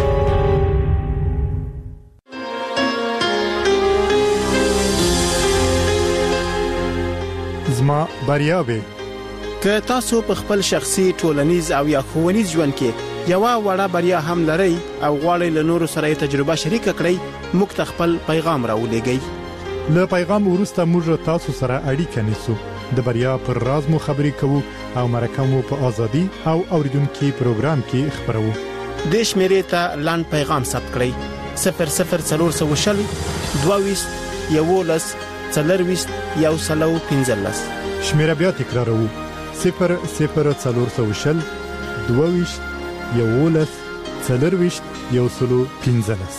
زما بریاوي که تاسو په خپل شخصي ټولنیز او یا ښوونیز ژوند کې یو وړه بریا هم لرئ او غواړئ له نورو سره تجربه شریک کړئ، موږ ته خپل پیغام راولېږئ. له پیغام وروسته موږ تاسو سره اړیکه نیسو، د بریا پر راز مو خبرې کوو او مرکه مو په ازادي او اوریدونکو پروګرام کې خبرو. د شمیرې ته لاند پیغام ثبت کړئ صفر صفر څلور سوه شل دوه ویشت یوولس څلرويشت یو سلو پنځلس. شمیره بیا تکراروو: صفر صفر څلور سوه شل دوه یولس څلرويشت یو سلو پنځلس.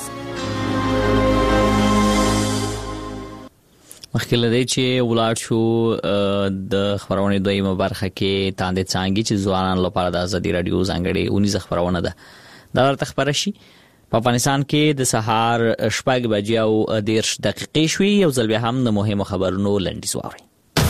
مخکې لدی چې ولاړ شو د خبرونې دویمه برخه کې تاندې څانګې چې ځوانان لپاره د ازادي رادیو ځانګړې اونیزه خبرونه ده دا ورته خبره شي. په افغانستان کې د سهار شپږ بجې او دېرش دقیقې شوې. یو ځل بیا هم د مهمو خبرونو لنډیز واورئ.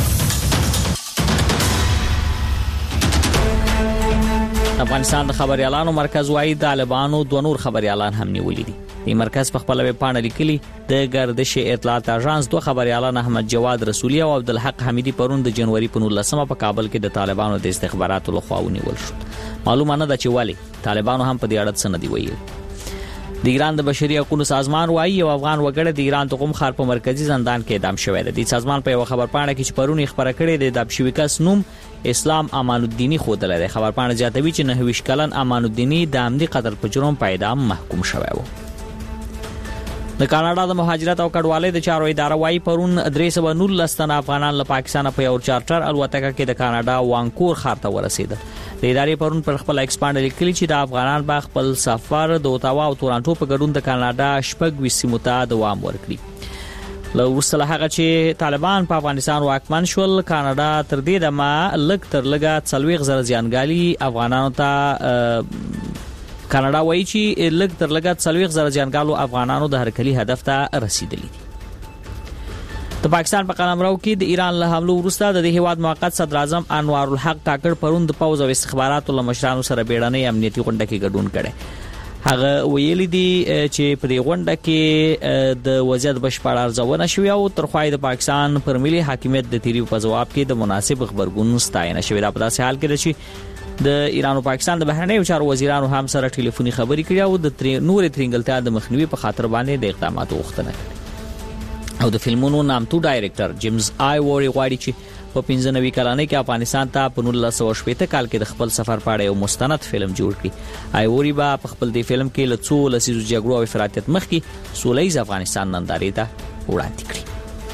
افغانستان د خبريالانو مرکز وايي طالبانو دوه نور خبريالان هم نیولې دي. د مرکز په خپل ویب پاڼه لیکلي د گردش اطلاعات اژانس دوه خبريالان احمد جواد رسولي او عبدالحق حمیدي پرون د جنوري په نولسمه په کابل کې د طالبانو د استخباراتو لخوا ونیول شو. معلومه نه ده چې ولی طالبانو هم په دې اړه څه نه دی ویلي. د ایران د بشري حقوقو سازمان وايي یو افغان وګړی د ایران د قم ښار په مرکزی زندان کې اعدام شوی دی. د سازمان په یو خبر پاڼه کې چې پرون یې خبره کړې ده د شوی کس نوم اسلام امان الدینی خوده لري. خبر پاڼه زیاتوي چې نه ویش کلن امان الدینی د عمدي قتل په جرم په اعدام محکوم شوی و. د کاناډا د مهاجرت او کډوالۍ د چارو اداره وايي پرون درې سوه نولس تنه افغانان له پاکستان په یو چارټر الوتکه کې د کاناډا وانکور ښار ته ورسېدل. د ادارې پرون پر خپل ایکسپانډ لیکلي چې د افغانان با خپل سفر د اوتاوا او تورانټو په ګډون د کاناډا شپږ سیمو ته دوام ورکړي. له وروسته له هغه چې طالبان په افغانستان واکمن شول کاناډا تر دې دمه لږ تر لږه څلوېښت زره زیانګالي افغانانو ته کاناډا وایي چې لږ تر لږه څلوېښت زره زیانګالو افغانانو د هرکلي هدف ته رسیدلي دي. د پاکستان په قلمرو کې د ایران له حملو وروسته د هیواد موقت صدر اعظم انوار الحق کاکړ پرون د پوز او استخباراتو له مشرانو سره بیړنۍ امنیتي غونډه کې ګډون کړي. هغه ویلي دي چې په دې غونډه کې د وضعیت بشپړ ارزونه شوې او ترخوای د پاکستان پر ملي حاکمیت د تیریو په جواب کې د مناسب خبرګون ستاینه شوې ده. په داسې حال کې چې د ایران او پاکستان د بهرنیو چارو وزیرانو هم سره ټلیفوني خبرې کړې او د نورې ترنګلتیا د مخنیوي په خاطر باندې د اقداماتو غوښتنه کړې. او د فلمونو نامتو ډایرکټر جیمز آی ووري غواړي چې په پنځه نوي کلنۍ کې افغانستان ته په نولس سوه شپېته کال کې د خپل سفر په اړه یو مستند فلم جوړ کړي. آی ووري به په خپل دې فلم کې له څو لسیزو جګړو او افراطیت مخکې سوله ییز افغانستان نندارې ته وړاندې کړي.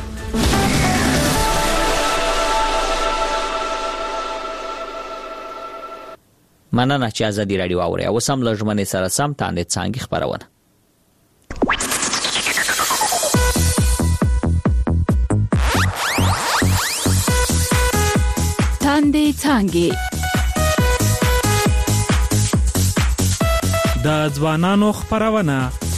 مننه چې ازادي رادیو اوري او سم لږمنې سره سم تاندې څانګې خبرونه. تاندې څانګې د ځوانانو خبرونه.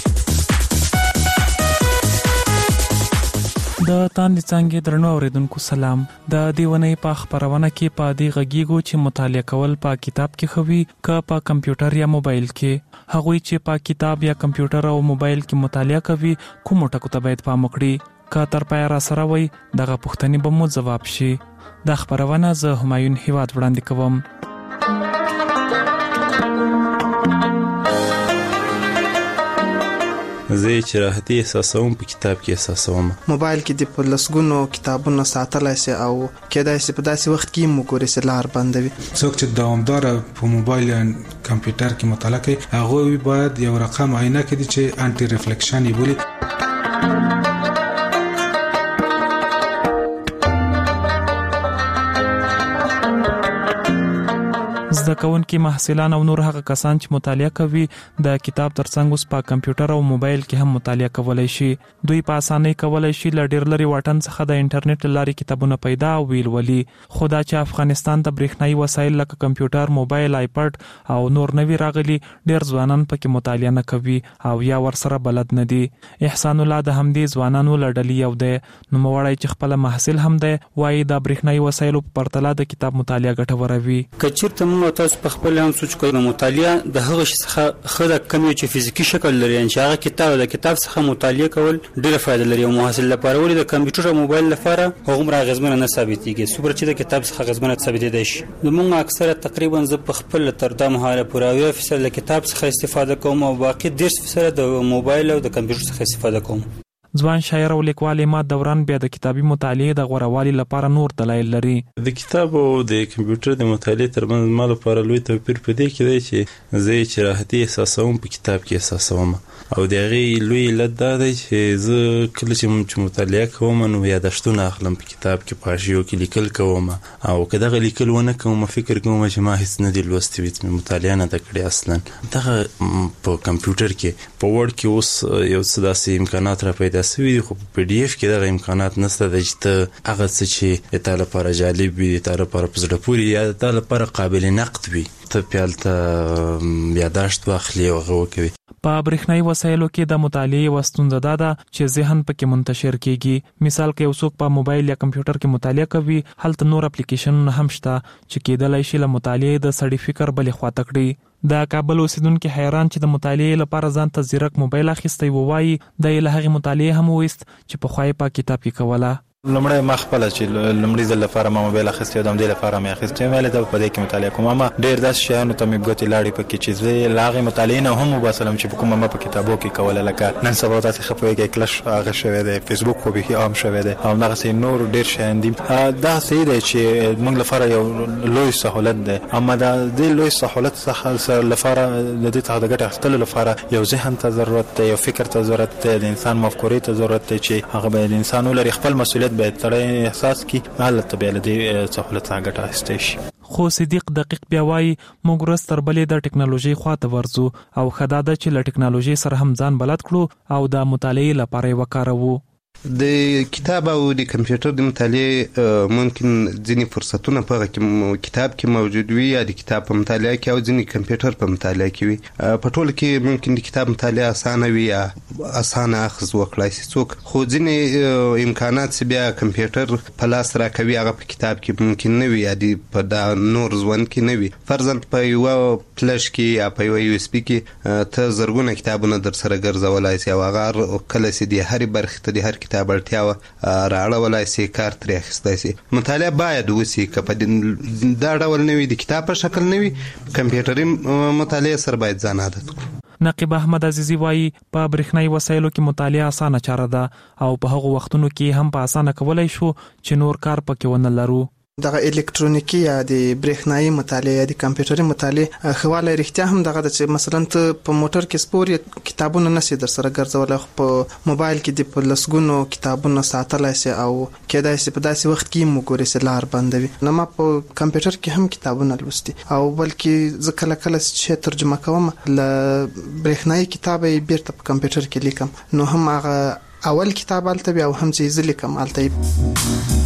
د تاندې څانګې درنو اوریدونکو سلام. د دیونې په خبرونه کې په دې غږیږو چې مطالعه کول په کتاب کې خوي که په کمپیوټر یا موبایل کې. هغوی چې په کتاب یا کمپیوټر او موبایل کې مطالعه کوي کوم ټکو ته باید پام وکړي. که تر پای را سره وي دغه پوښتنې به مو ځواب شي. د خبرونه زه همایون هیواد وړاندې کوم. زه چې راحتي احساسوم په کتاب کې احساسوم. موبایل کې د په لسګونو کتابونو ساتلای شي او کېدای شي په داسې وخت کې مو ګوري چې لار بندوي. څوک چې دوامدار په موبایل یا کمپیوټر کې مطالعه کوي هغه باید یو رقم عینه کړي چې انټي ریفلیکشن یې بولي. زده کوونکي محصلان او نور هغه کسان چې مطالعه کوي د کتاب ترڅنګ اوس په کمپیوټر او موبایل کې هم مطالعه کولای شي. دوی په اسانۍ کولای شي ل ډیر لري واټن څخه د انټرنیټ لارې کتابونه پیدا او ویلولي. خو دا چې افغانستان ته برېښنایي وسایل لکه کمپیوټر، موبایل، آیپډ او نور نوي راغلي ډیر ځوانان پکې مطالعه نه کوي او یا ورسره بلد نه دي. احسان الله د همدې ځوانانو لړلې یو دی. نو موړی چې خپل محصل هم دی وایي د برېښنایي وسایلو په پرتله د کتاب مطالعه ګټوره وي. کچېرته موږ تاسو په خپل هم سوچ کوئ مطالعه د هغه شي څخه خدای کمی چې فزیکی شکل لري چې هغه کتاب د کتاب څخه مطالعه کول ډیره فائدہ لري او محصل لپاره ولې د کمپیوټر او موبایل لپاره هغه مرا غزمنه نه ثابتېږي. سوبر چې د کتاب څخه غزمنه ثابتېدای شي. موږ اکثره تقریبا ز په خپل تر د مهاره پوراوي فیصد د کتاب څخه استفاده کوم او باقي ډیر فیصد د موبایل او د کمپیوټر څخه استفاده کوم. ځوان شاعر او لیکوال ما دوران بیا د کتابي مطالعې د غوړوالي لپاره نور دلایل لري. د کتاب او د کمپیوټر د مطالعې ترمنځ مال لپاره لوی توپیر په دې کې دی چې زه چې راحتي احساسوم په کتاب کې احساسوم او د هغې لوی علت دا دی چې زه کله چې مطالعه کوم نو یادښتونه اخلم په کتاب کې په حاشیو کې لیکل کوم او که دغه لیکل ونه کوم فکر کوم چې ما هیڅ نه دي لوستي وي مې مطالعه نه ده کړې اصلا. دغه په کمپیوټر کې په ورډ کې اوس یو څه داسې امکانات را پیدا شوي دي خو په پی ډي اف کې دغه امکانات نشته دی چې ته هغه څه چې د تا لپاره جالب وي د تا لپاره په زړه پورې یا د تا لپاره قابل نقد وي ته پیالته یاداشت واخلي او هغه وکوي. په برېښنایي وسایلو کې د مطالعې یوه ستونزه دا ده چې ذهن پکې منتشر کیږي. مثال که یو څوک په موبایل یا کمپیوټر کې مطالعه کوي هلته نور اپلیکیشنونه هم شته چې کېدلی شي له مطالعې د سړي فکر بلې خواته کړي. د کابل اوسیدونکي حیران چې د مطالعې لپاره ځان ته ځیرک موبایل اخیستی ووایي د یې له هغې مطالعې هم وویست چې پخوا یې په کتاب کې کوله. لمړی ما خپله چې لمړي ځل لپاره ما موبایل اخیستی او د همدې لپاره مې اخیستی ویل زه په دې کې مطالعه کوم اما ډېر داسې شیانو ته مې ګوتې لاړې پکې چې زه له هغې مطالعې نه هم وباسلم چې په کومه ما په کتابو کې کوله لکه نن سبا تاسې ښه پوهېږئ کلش هغه شوی دی فیسبوک خو بیخي عام شوی دی او همدغسې نور ډېر شیان دي. دا صحیح دی چې موږ لپاره یو لوی سهولت دی اما د دې لوی سهولت څخه لپاره د دې څخه د ګټې اخیستلو لپاره یو ذهن ته ضرورت دی یو فکر ته ضرورت دی د انسان مفکورې ته ضرورت دی چې هغه باید انسان ولري خپل مسؤلیت باید سړی احساس کی حالت به له دې سہولت څخه ګټه اخیستی شي. خو صدیق دقیق بیا وایي موږ ورځ تر بلې د ټکنالوژۍ خواته ورځو او ښه دا ده چې له ټکنالوژۍ سره هم ځان بلد کړو او د مطالعې لپاره یې وکاروو. د کتاب او د کمپیوټر د مطالعې ممکن ځینې فرصتونه په کتاب کې موجود وي یا د کتاب په مطالعه کې او ځینې کمپیوټر په مطالعه کې وي. په ټول کې ممکن د کتاب مطالعه اسانه وي یا اسانه اخذ وکړای شي څوک خو ځینې امکانات چې بیا کمپیوټر په لاس راکوي هغه په کتاب کې ممکن نه وي یا په دا نور ژوند کې نه وي. فرضاً په یوه فلش کې یا په یوه یو اس بي کې ته زرګونه کتابونه در سره ګرځولای شي او هغه کله چې د هرې برخې ته د هر کتاب اړتیاوه راړولای شي کار ترې اخیستی شي. مطالعه باید وشي که په دا ډول نه وي د کتاب په شکل نه وي کمپیوټري مطالعه سره باید ځان عادت کړو. نقیب احمد عزیزی وایي په برېښنایي وسایلو کې مطالعه اسانه چاره ده او په هغو وختونو کې هم په اسانه کولی شو چې نور کار پکې ونه لرو. دغه الکترونیکی یا د برېښنایي مطالعه یا د کمپیوټري مطالعه خواله رښتیا هم دغه د چې مثلا ته په موټر کې سپور کتابونه نشي در سره ګرځولای خو په موبایل کې د په لسګونو کتابونه ساتلای شي او کېدای شي په داسې وخت کې مو ګوري چې لار بندوي. نو ما په کمپیوټر کې هم کتابونه لوستي او بلکې زه کله کله چې ترجمه کوم له برېښنایي کتاب یې بیرته په کمپیوټر کې لیکم نو هم هغه اول کتاب هلته وي او هم چې زه لیکم هلته.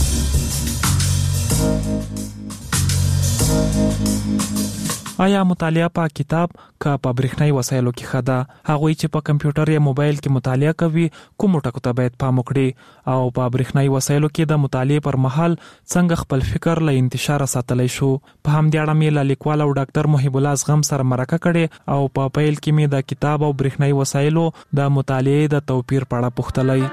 آیا مطالعه په کتاب که په برېښنایي وسایلو کې ښه ده؟ هغوی چې په کمپیوټر یا موبایل کې مطالعه کوي کومو ټکو ته باید پام وکړي او په برېښنایي وسایلو کې د مطالعې پر مهال څنګه خپل فکر له انتشاره ساتلی شو؟ په همدې اړه مې له لیکوال او ډاکټر محب الله زغم سره مرکه کړې او په پیل کې مې د کتاب او برېښنایي وسایلو د مطالعې د توپیر په اړه پوښتلی.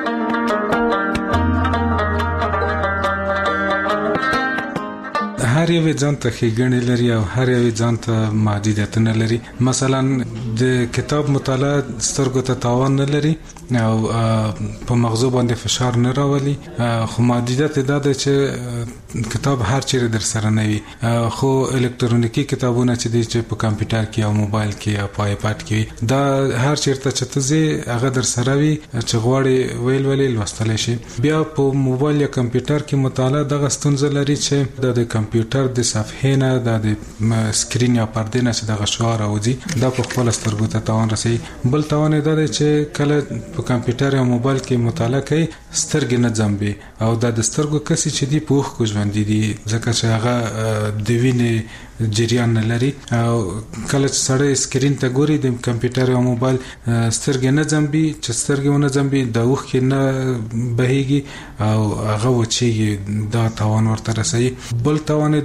هر یو ځان ته ښېګڼې لري او هر یو ځان ته محدودیتونه لري. مثلا د کتاب مطالعه سترګو ته تاوان نه لري او په مغزو باندې فشار نه راولي خو محدودیت دا ده چې کتاب هر چیرې در سره نه وي خو الکترونیکی کتابونه چې دي چې په کمپیوټر کې او موبایل کې یا په آیپاد کې دا هر چیرته چې ته ځې هغه در سره وي چې غواړې ویل ویل لوستلی شي. بیا په موبایل یا کمپیوټر کې مطالعه دغه ستونزه لري چې د کمپیوټر د صفحې نه د سکرین یا پردې نه چې دغه شعاع راوځي دا په خپله سترګو ته تاوان رسوي. بل تاوان یې دا دی چې کله په کمپیوټر یا موبایل کې مطالعه کوي سترګې نه ځمبي او دا د سترګو کسي چې دي په اوښکو ژوندي دي ځکه چې هغه د وینې جریان نه لري او کله چې سړی سکرین ته ګوري د کمپیوټر یا موبایل سترګې نه ځمبي چې سترګې ونه ځمبي د اوښکې نه بهیږي او هغه وچیږي دا تاوان ورته رسوي. بل تاوان یې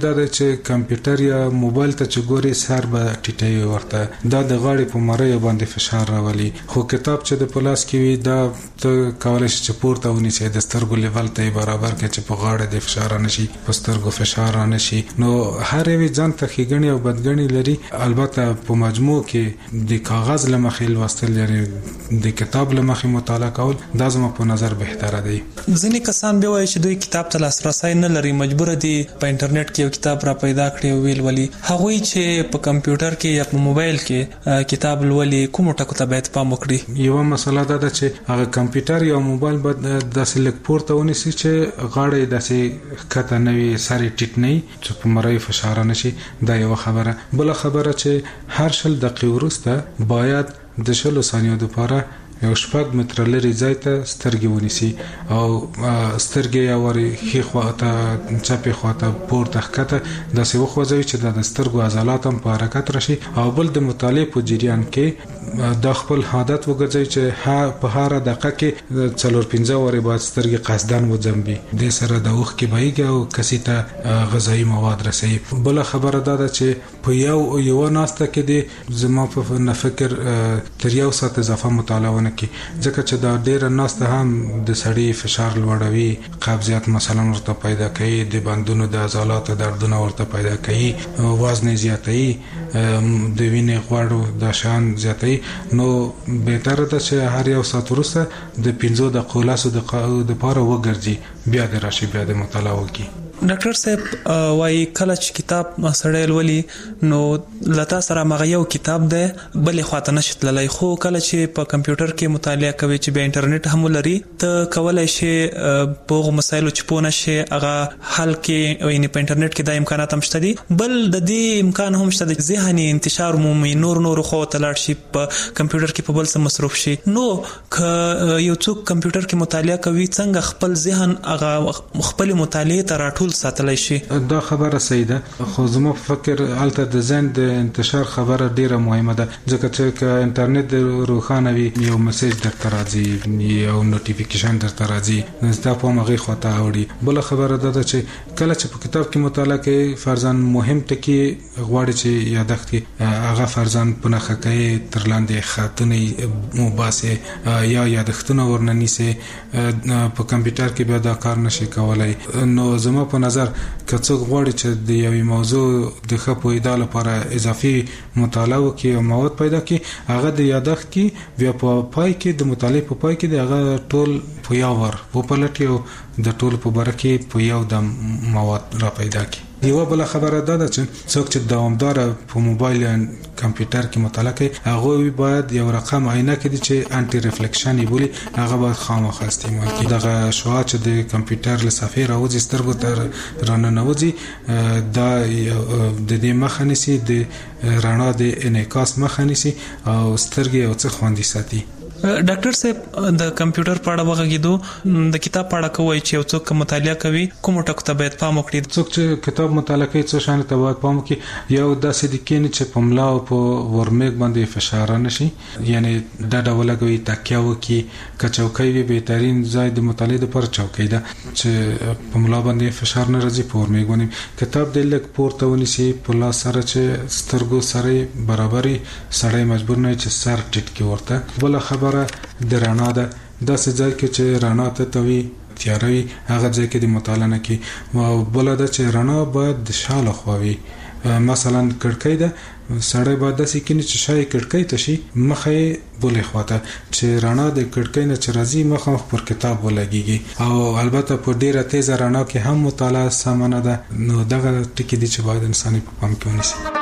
دا چې کمپیوټر یا موبایل ته چې ګوري سر به ټیټي ورته دا د غاړې په مړی باندې فشار راولي. خو کتاب چې د پلاس کې وي دا ته کولای شي چې پورته ونیسي د سترګو لیول ته برابر کې چې په غاړه د فشار نشي په سترګو فشار نشي. نو هر یو ځان ته ښېګڼې او بدګڼې لري. البته په مجموع کې د کاغذ لمخې لوستل یعنی د کتاب لمخې مطالعه کول دا زما په نظر بهتره دی. ځینې کسان به وایي چې دوی کتاب ته لاسرسی نه لري، مجبور دي په انټرنیټ کې یو کتاب را پیدا کړي او ویل ولي. هغوی چې په کمپیوټر کې یا په موبایل کې کتاب لولي کوم ټکو ته باید پام وکړي؟ یو مسله دا ده چې هغه کمپیوټر یا موبایل باید داسې لږ پورته ونیسي چې غاړه داسې ښکته نه وي، سر یې ټیټ نه وي چې په مړی فشار نشي. دا یوه خبره. بله خبره چې هر شل دقیقې وروسته باید د شلو ثانیو دپاره یو شپږ متره لري ځای ته سترګې ونیسي او سترګې یا وری ښي خواته چپې خواته پورته ښکته داسې وخوځوي چې دا د سترګو عضلات هم په حرکت راشي. او بل د مطالعې په جریان کې دا خپل عادت وګرځوي چې په هره دقیقه کې څلور پنځه وارې باید سترګې قصدن وځمبي. دې سره د اوښکې بهیږي او کسي ته غذایي مواد رسوي. بله خبره دا ده چې په یو یوه ناسته کې د زما په فکر تر یو ساعت اضافه مطالعه کی ځکه چې دا ډیره ناسته هم د سړی فشار لوړوي، قبضیت مثلا ورته پیدا کوي، د بندونو د عضلاتو دردونه ورته پیدا کوي، وزن زیاتوي، د وینې غوړ د شان زیاتوي. نو بهتره ده چې هر یو ساعت وروسته د پنځو دقیقو لسو دقیقو دپاره وګرځي، بیا د راشي بیا د مطالعه وکړي. ډاکټر صاحب وايي کله چې کتاب سړی لولي نو لتا سره مغه یو کتاب ده بلې خواته نشي تللی، خو کله چې په کمپیوټر کې مطالعه کوي چې به انټرنیټ هم لري ته کولای شي په هغو مسایلو چې پوه نشي هغه حل کې، یعنې په انټرنیټ کې دا امکانات هم شته دي. بل د دې امکان هم شته د ذهني انتشار مومي، نور نور خو ته لاړ شي په کمپیوټر کې په بل څه مصروف شي. نو که یو څوک کمپیوټر کې مطالعه کوي څنګه خپل ذهن هغه خپل مطالعه ته راټول ساتلی شي؟ دا خبره صحیح ده، خو زما په فکر الته د ذهن د انتشار خبره ډیره مهمه ده، ځکه چې که انټرنیټ روښانه وي یو میسج درته راځي یو نوټیفیکیشن درته راځي ستا پام هغې خواته اوړي. بله خبره دا ده چې کله چې په کتاب کې مطالعه کوي فرضاً مهم ټکي غواړي چې یادښت کړي هغه فرضاً په نښه کوي، تر لاندې خطونه وباسي یا یادښتونه ورنه نیسي. په کمپیوټر کې بیا دا کار نشي کولی. نو زما په نظر که څوک غواړي چې د یوې موضوع د ښه پوهېدا لپاره اضافي مطالعه وکړي او مواد پیدا کړي هغه د یادښت کې بیا په پای کې د مطالعې په پای کې د هغه ټول په یو ور وپلټي او د ټول په باره کې په یو د مواد را پیدا کړي. یوه بله خبره دا ده چې څوک چې دوامداره په موبایل یا کمپیوټر کې مطالعه کوي هغوی باید یو رقم عینه کړي چې انټي ریفلیکشن یې بولي، هغه باید خامخا استعمال کړي. دغه شعاع چې د کمپیوټر له صفحې راوځي سترګو ته راننوځي دا د دې مخه نیسي، د رڼا د انعکاس مخه نیسي او سترګې یو څه خوندي ساتي. ډاکټر صاحب د کمپیوټر په اړه وغږیدو د کتاب په اړه کوي چې یو څوک مطالعه کوي کوم ټکو ته باید پام وکړي؟ څوک چې کتاب مطالعه کوي څو شان ته باید پام وکړي. یو داسې د کینې چې په ملا او په ورمیږ باندې فشار نشي، یعنی ډډه ولګوي، تکیه وکړي. که چوکۍ وي بهترین ځای د مطالعې لپاره چوکۍ ده چې په ملا باندې فشار نه راځي، په ورمیږ باندې کتاب دې لږ پورته ونیسي په لاس سره چې سترګو سره برابري، سړی مجبور نه وي چې سر ټیټ کړي ورته. بله خبره د رڼا ده، داسې ځای کې چې رڼا ته وي تیاره وي هغه ځای کې د مطالعه نه کوي. او بله ده چې رڼا باید د شا لخوا وي، مثلا کړکۍ ده سړی باید داسې کیني چې شای کړکۍ ته شي مخه یې بلې خواته چې رڼا د کړکۍ نه چې راځي مخامخ پر کتاب ولګېږي. او البته په ډیره تیزه رڼا کې هم مطالعه سمه نه ده. نو دغه ټکي دي چې باید انسان په پام کې ونیسي.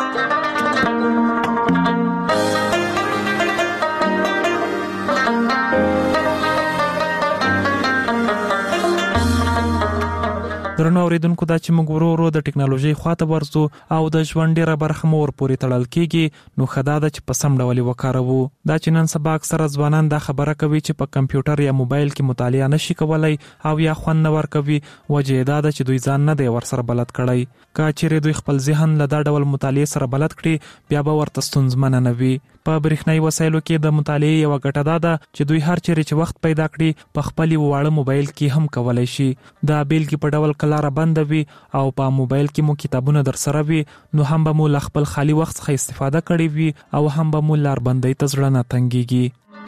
درنو اوریدونکو دا چې موږ ورو ورو د ټکنالوژي خواته ورځو او د ژوند ډیره برخه مو ورپورې تړل کیږي، نو خدا ده چې په سم ډول وکاروو. دا چې نن سبا اکثره ځوانان دا خبره کوي چې په کمپیوټر یا موبایل کې مطالعه نشي کولای او یا خوند نه ورکوي، وجه دا ده چې دوی ځان نه دی ورسره بلد کړی. که چیرې دوی خپل ذهن له دا ډول مطالعې سره بلد کړي بیا به ورته ستونزمنه نه وي. په برېښنايي وسایلو کې د مطالعې یو غټه ده چې دوی هر چیرې چې وخت پیدا کړي په خپل واړه موبایل کې هم کولای شي. دا بیلګې په ډول کلاره بند وي او په موبایل کې مو کتابونه در سره وي نو هم به مو له خپل خالي وخت څخه استفاده کړې وي او هم به مو لار بندۍ ته زړه نه تنګيږي.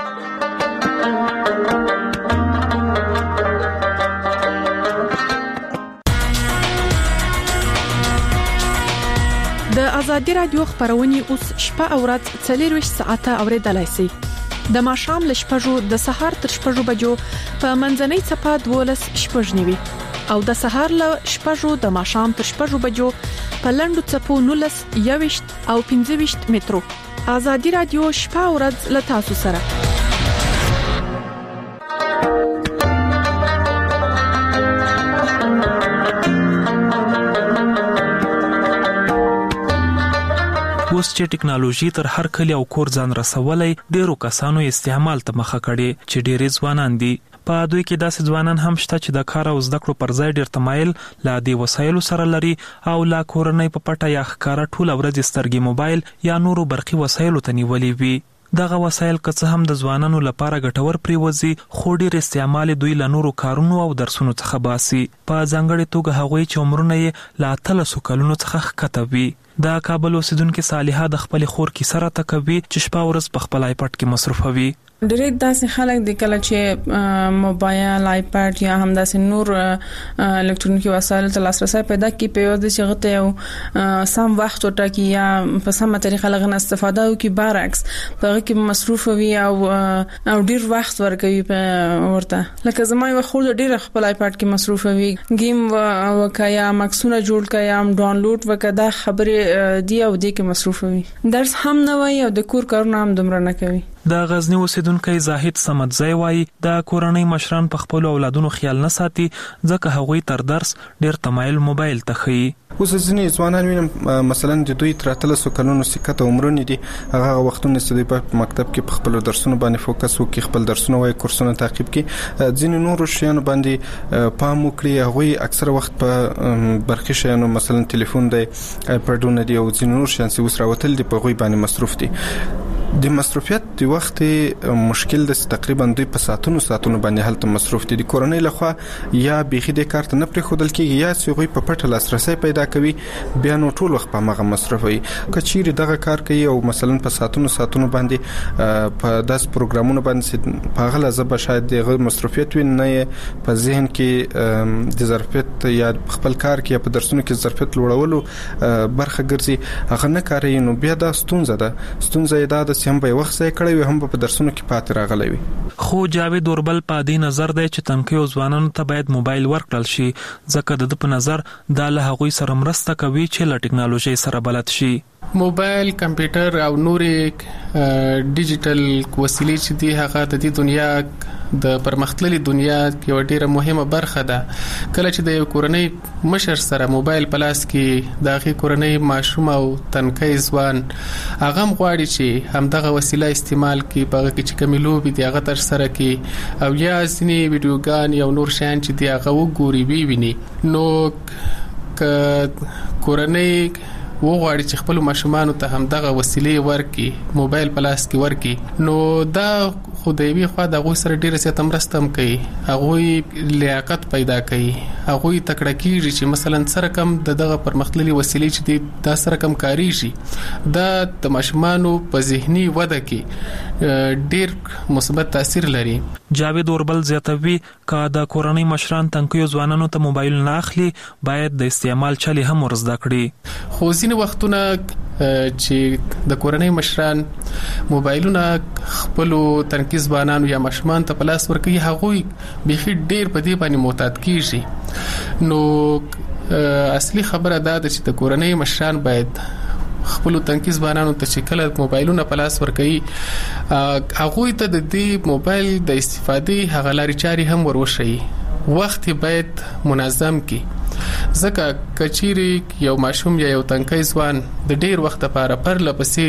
د ازادي رادیو خبرونه اوس شپه او ورځ څلور ساعته اوریدلای شئ. د ماښام ل شپږو د سهار تر شپږو بجو په منځنۍ چپه دولس شپږ نیوي او د سهار ل شپږو د ماښام تر شپږو بجو په لندو چپو نولس یويشت او پنځه ویشت مترو. ازادي رادیو شپه او ورځ ل تاسو سره. اوس چې ټکنالوژي تر هر کلی او کور ځان رسولای ډیرو کسانو استعمال ته مخه کړي چې ډیری ځوانان دي. په دوی کې داسې ځوانان هم شته چې د کار او زده کړو پر ځای ډیر تمایل لا دي وسایلو سره لري او لا کورنۍ په پټه یا ښکارا ټول ورځ سترګې موبایل یا نورو برقي وسایلو ته نیولې وي. دغه وسایل که څه هم د ځوانانو لپاره ګټور پریوزي خو ډیر استعمال دوی له نورو کارونو او درسونو څخه باسي. په ځانګړي توګه هغوی چې عمرونه یې لا اتلسو کلونو څخه ښکته وي. د کابل اوسیدونکو صالحه د خپل خور کې سره تکوي چې شپه ورځ په خپل آیپډ کې مصروفوي. ډېر داسې خلک د کله چې موبایل آیپډ یا هم داسې نور الکترونیکي وسایل ته لاسرسي پیدا کوي په یوه د شغته یو سم وخت ورټاکي یا په سمه طریقه لغنه استفاده وکړي برعکس په هغه کې مصروف وي او او ډېر وخت ورکوي په ورته لکه زما یو خور ډېر خپل آیپډ کې مصروف وي گیم وکیا مکسونه جوړ کیا هم ډاونلوډ وکدا خبره دی او د کې مصروف وي درس هم نه وي او د کور کارونه هم دومره نه کوي. د غزنی اوسیدونکو زاهد سمدزی وایي د کورنۍ مشران په خپل اولادونو خیال نه ساتي ځکه هغوی تر درس ډیر تمایل موبایل ته خي. اوس ځینې ځوانان وینم مثلا د دوی تر اتلسو کلونو سکته عمرونه دي هغه وختونه چې دوی په مکتب کې په خپل درسونو باندې فوکس وکړي خپل درسونه وای کورسونه تعقیب کړي ځینې نور شیانو باندې پام وکړي هغه اکثر وخت په برخي شیانو مثلا ټلیفون دی پړډونه دی او ځینې نور شیان چې وسره وتل دي په غوي باندې مصروف دي. د مصروفیت د وخت مشکل د تقریبا دوی په ساعتونو ساعتونو باندې هلته مصروف دي. د کورنۍ لخوا یا بيخي د کارت نه پرې خودل کېږي یا چې غوي په پټه لاسرسي پیدا کوي بیا نو ټول وخت په مغه مصرفوي. کچېری دغه کار کوي او مثلا په ساعتونو ساعتونو باندې په داس پروګرامونو باندې په غلا زب شاید دغه مصروفیت وي نه په ذهن کې د ظرفیت یا خپل کار کې په درسونو کې ظرفیت لوړولو برخه ګرځي هغه نه کوي نو بیا دا ستونزه ده ستونزه ده هم په وخت ځای کړی وي هم په درسونو کې پاتې راغلی وي. خو جاوید اوربل په دې نظر دی چې تنکیو ځوانانو ته باید موبایل ورکړل شي ځکه د په نظر دا له هغوی سره مرسته کوي چې له ټکنالوژي سره بلد شي. موبایل کمپیوټر او نورې ډیجیټل وسیلې چې دی هغه د دې دنیا د پرمختللي دنیا یو ډیره مهمه برخه ده. کله چې د یو کورنۍ مشر سره موبایل په لاس کې د هغې کورنۍ ماشوم او تنکی ځوان هغه هم غواړي چې همدغه وسیله استعمال کړي په هغه کې چې کومې لوبې دي هغه ترسره کړي او یا ځینې ویډیوګان یا نور شیان چې دی هغه وګوري وویني نو که کورنۍ وغواړي چې خپل ماشومان ته هم دغه وسیلې ورکړي موبایل په لاس کې ورکړي نو دا خو د یوې خوا د هغوی سره ډیره زیاته مرسته هم کوي هغوی لیاقت پیدا کوي هغوی تکړه کېږي چې مثلا سره کم د دغه پرمختللي وسیلې چې دی دا سره کم کاریږي دا د ماشومانو په ذهني وده کې ډیر مثبت تاثیر لري. جاوید اوربل زیاتوي که د کورنۍ مشران تنکیو ځوانانو ته موبایل نه اخلي باید د استعمال چلي هم ورزده کړي. خو ځینې وختونه چې د کورنۍ مشران موبایلونه خپل تنکي ځوانانو یا ماشومان ته په لاس ورکوي هغوی بيخي ډیر په دې باندې معتاد کیږي نو اصلي خبره دا ده چې د کورنۍ مشران باید خپل تنکي ځوانانو ته چې کله موبایلونه په لاس ورکوي هغوی ته د دې موبایل د استفادې هغه لارې چارې هم وروښيي. وخت باید منظم کی ځکه کچيري یو ماشوم یا یو تنکي ځوان د ډیر وخت لپاره پر لپسې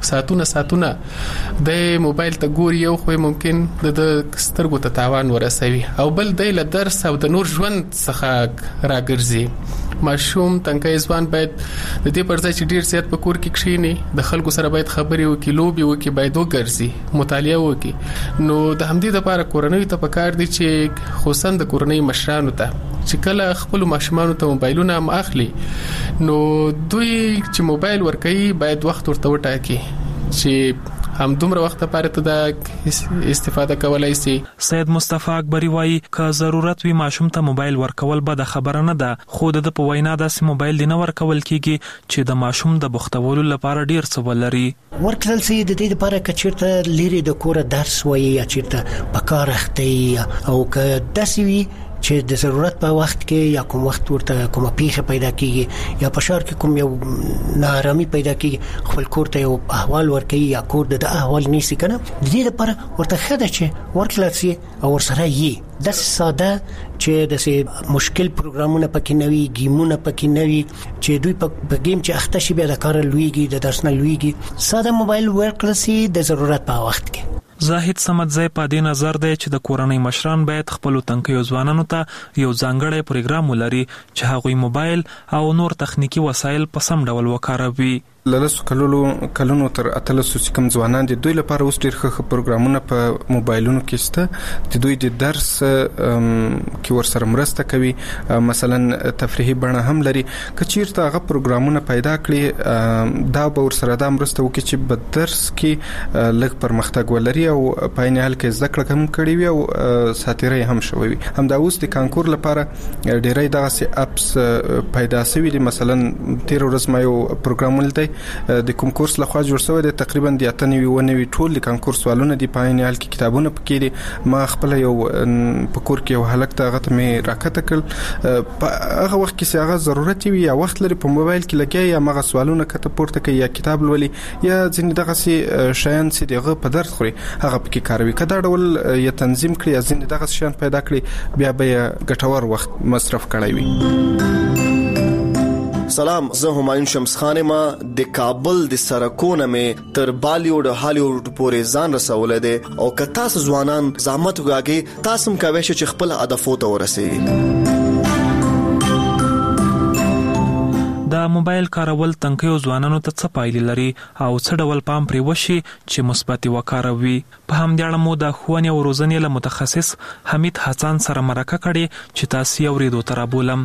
ساتونه ساتونه د موبایل ته ګوري او خو ممکن د سترګو ته تاوان ورسوي او بل د له درس او د نور ژوند څخه راګرځي. ماشوم تنکي ځوان باید د دې پر ځای چې ډیر زیات په کور کې کښینی د خلکو سره باید خبرې وکړي، لوبي وکړي، باید وګرځي، مطالعه وکړي. نو د همدې لپاره کورنۍ ته پکار دي چې خصوصا د کورنۍ مشرانو ته چې کله خپل ماشومان ته موبایلونه هم اخلي نو دوی چې موبایل ورکوي باید وخت ورته وټاکي چې هم دومره وخت لپاره ته د استفاده کولای شي. سید مصطفی اکبری وایي که ضرورت وي ماشوم ته موبایل ورکول به د خبره نه ده، خو د په وینا داسې موبایل دی نه ورکول کیږي چې د ماشوم د بوختولو لپاره ډیر څه ولري. ورکړل سي د دې لپاره کچیرته لري د کور درس وایي یا چیرته په کار اخته او که داسې وي چې د ضرورت په وخت کې یا کوم وخت ورته کومه پیښه پیدا کیږي یا په شهر کې کوم یو ناارامي پیدا کیږي خپل کور ته یو احوال ورکوي یا کور د احوال نیسي کنه د دې لپاره ورته خده چې ورکړل سي او ورسره یې د ساده چې د مشکل پروګرامونه پکې نوي گیمونه پکې نوي چې دوی په گیم چې اخته شي بیا د کار لویږي د درس نه لویږي ساده موبایل ورکړل سي د ضرورت په وخت کې. زاهد سمدزی په دې نظر دی چې د کورنۍ مشران باید خپل تنکیو ځوانانو ته یو ځانګړی پروګرام ولري چې هغوی موبایل او نور تخنیکی وسایل په سم ډول وکاروي. لاسو کلونو کلونو تر اتلسو چې کوم ځوانان دي دوی لپاره اوس ډېر ښه پروګرامونه په موبایلونو کې شته چې دوی د درس کې ورسره مرسته کوي، مثلا تفریحي بڼه هم لري. که چیرته هغه پروګرامونه پیدا کړي دا به ورسره دا مرسته وکړي چې په درس کې لږ پرمختګ ولري او په عین حال کې زده کړه هم کړي وي او ساتیري هم شوي وي. همدا اوس د کانکور لپاره ډېرې دغه اپس پیدا شوي دي. مثلا تیر ورځ ما یو پروګرام ولید د کوم کورس لخوا جوړ شوی دی، تقریبا د اتنوي ونوي ټول د کانکور سوالونه دی په عین حال کې کتابونه پکې دي. ما خپل یو په کور کې یو هلک ته غته مې راکته کړ په هغه وخت کې هغه ضرورت وي یا وخت لري په موبایل کې لګي یا مغه سوالونه کته پورته کوي یا کتاب لولي یا ځینې دغه سي شیان چې دغه په درس خوري هغه پکې کاروي. کدا ډول یا تنظیم کړی یا ځینې دغه شیان پیدا کړی بیا به ګټور وخت مصرف کړی وي. سلام، زه همایون شمس خان ما د کابل د سرکونه مې تر بالیوډ هالیوډ پورې ځان رسولې ده او که تاسو ځوانان زحمت وکړئ تاسو هم کوئ چې خپل هدفو ته ورسئ. د موبایل کارول تنکیو ځوانانو ته څه پایلې لري او څه ډول پام پرې وشي چې مثبت وکاروي. په همدې اړه مو د ښوونې او روزنې له متخصص حمید حسن سره مرکه کړې چې تاسو یې اورېدو ته رابولم.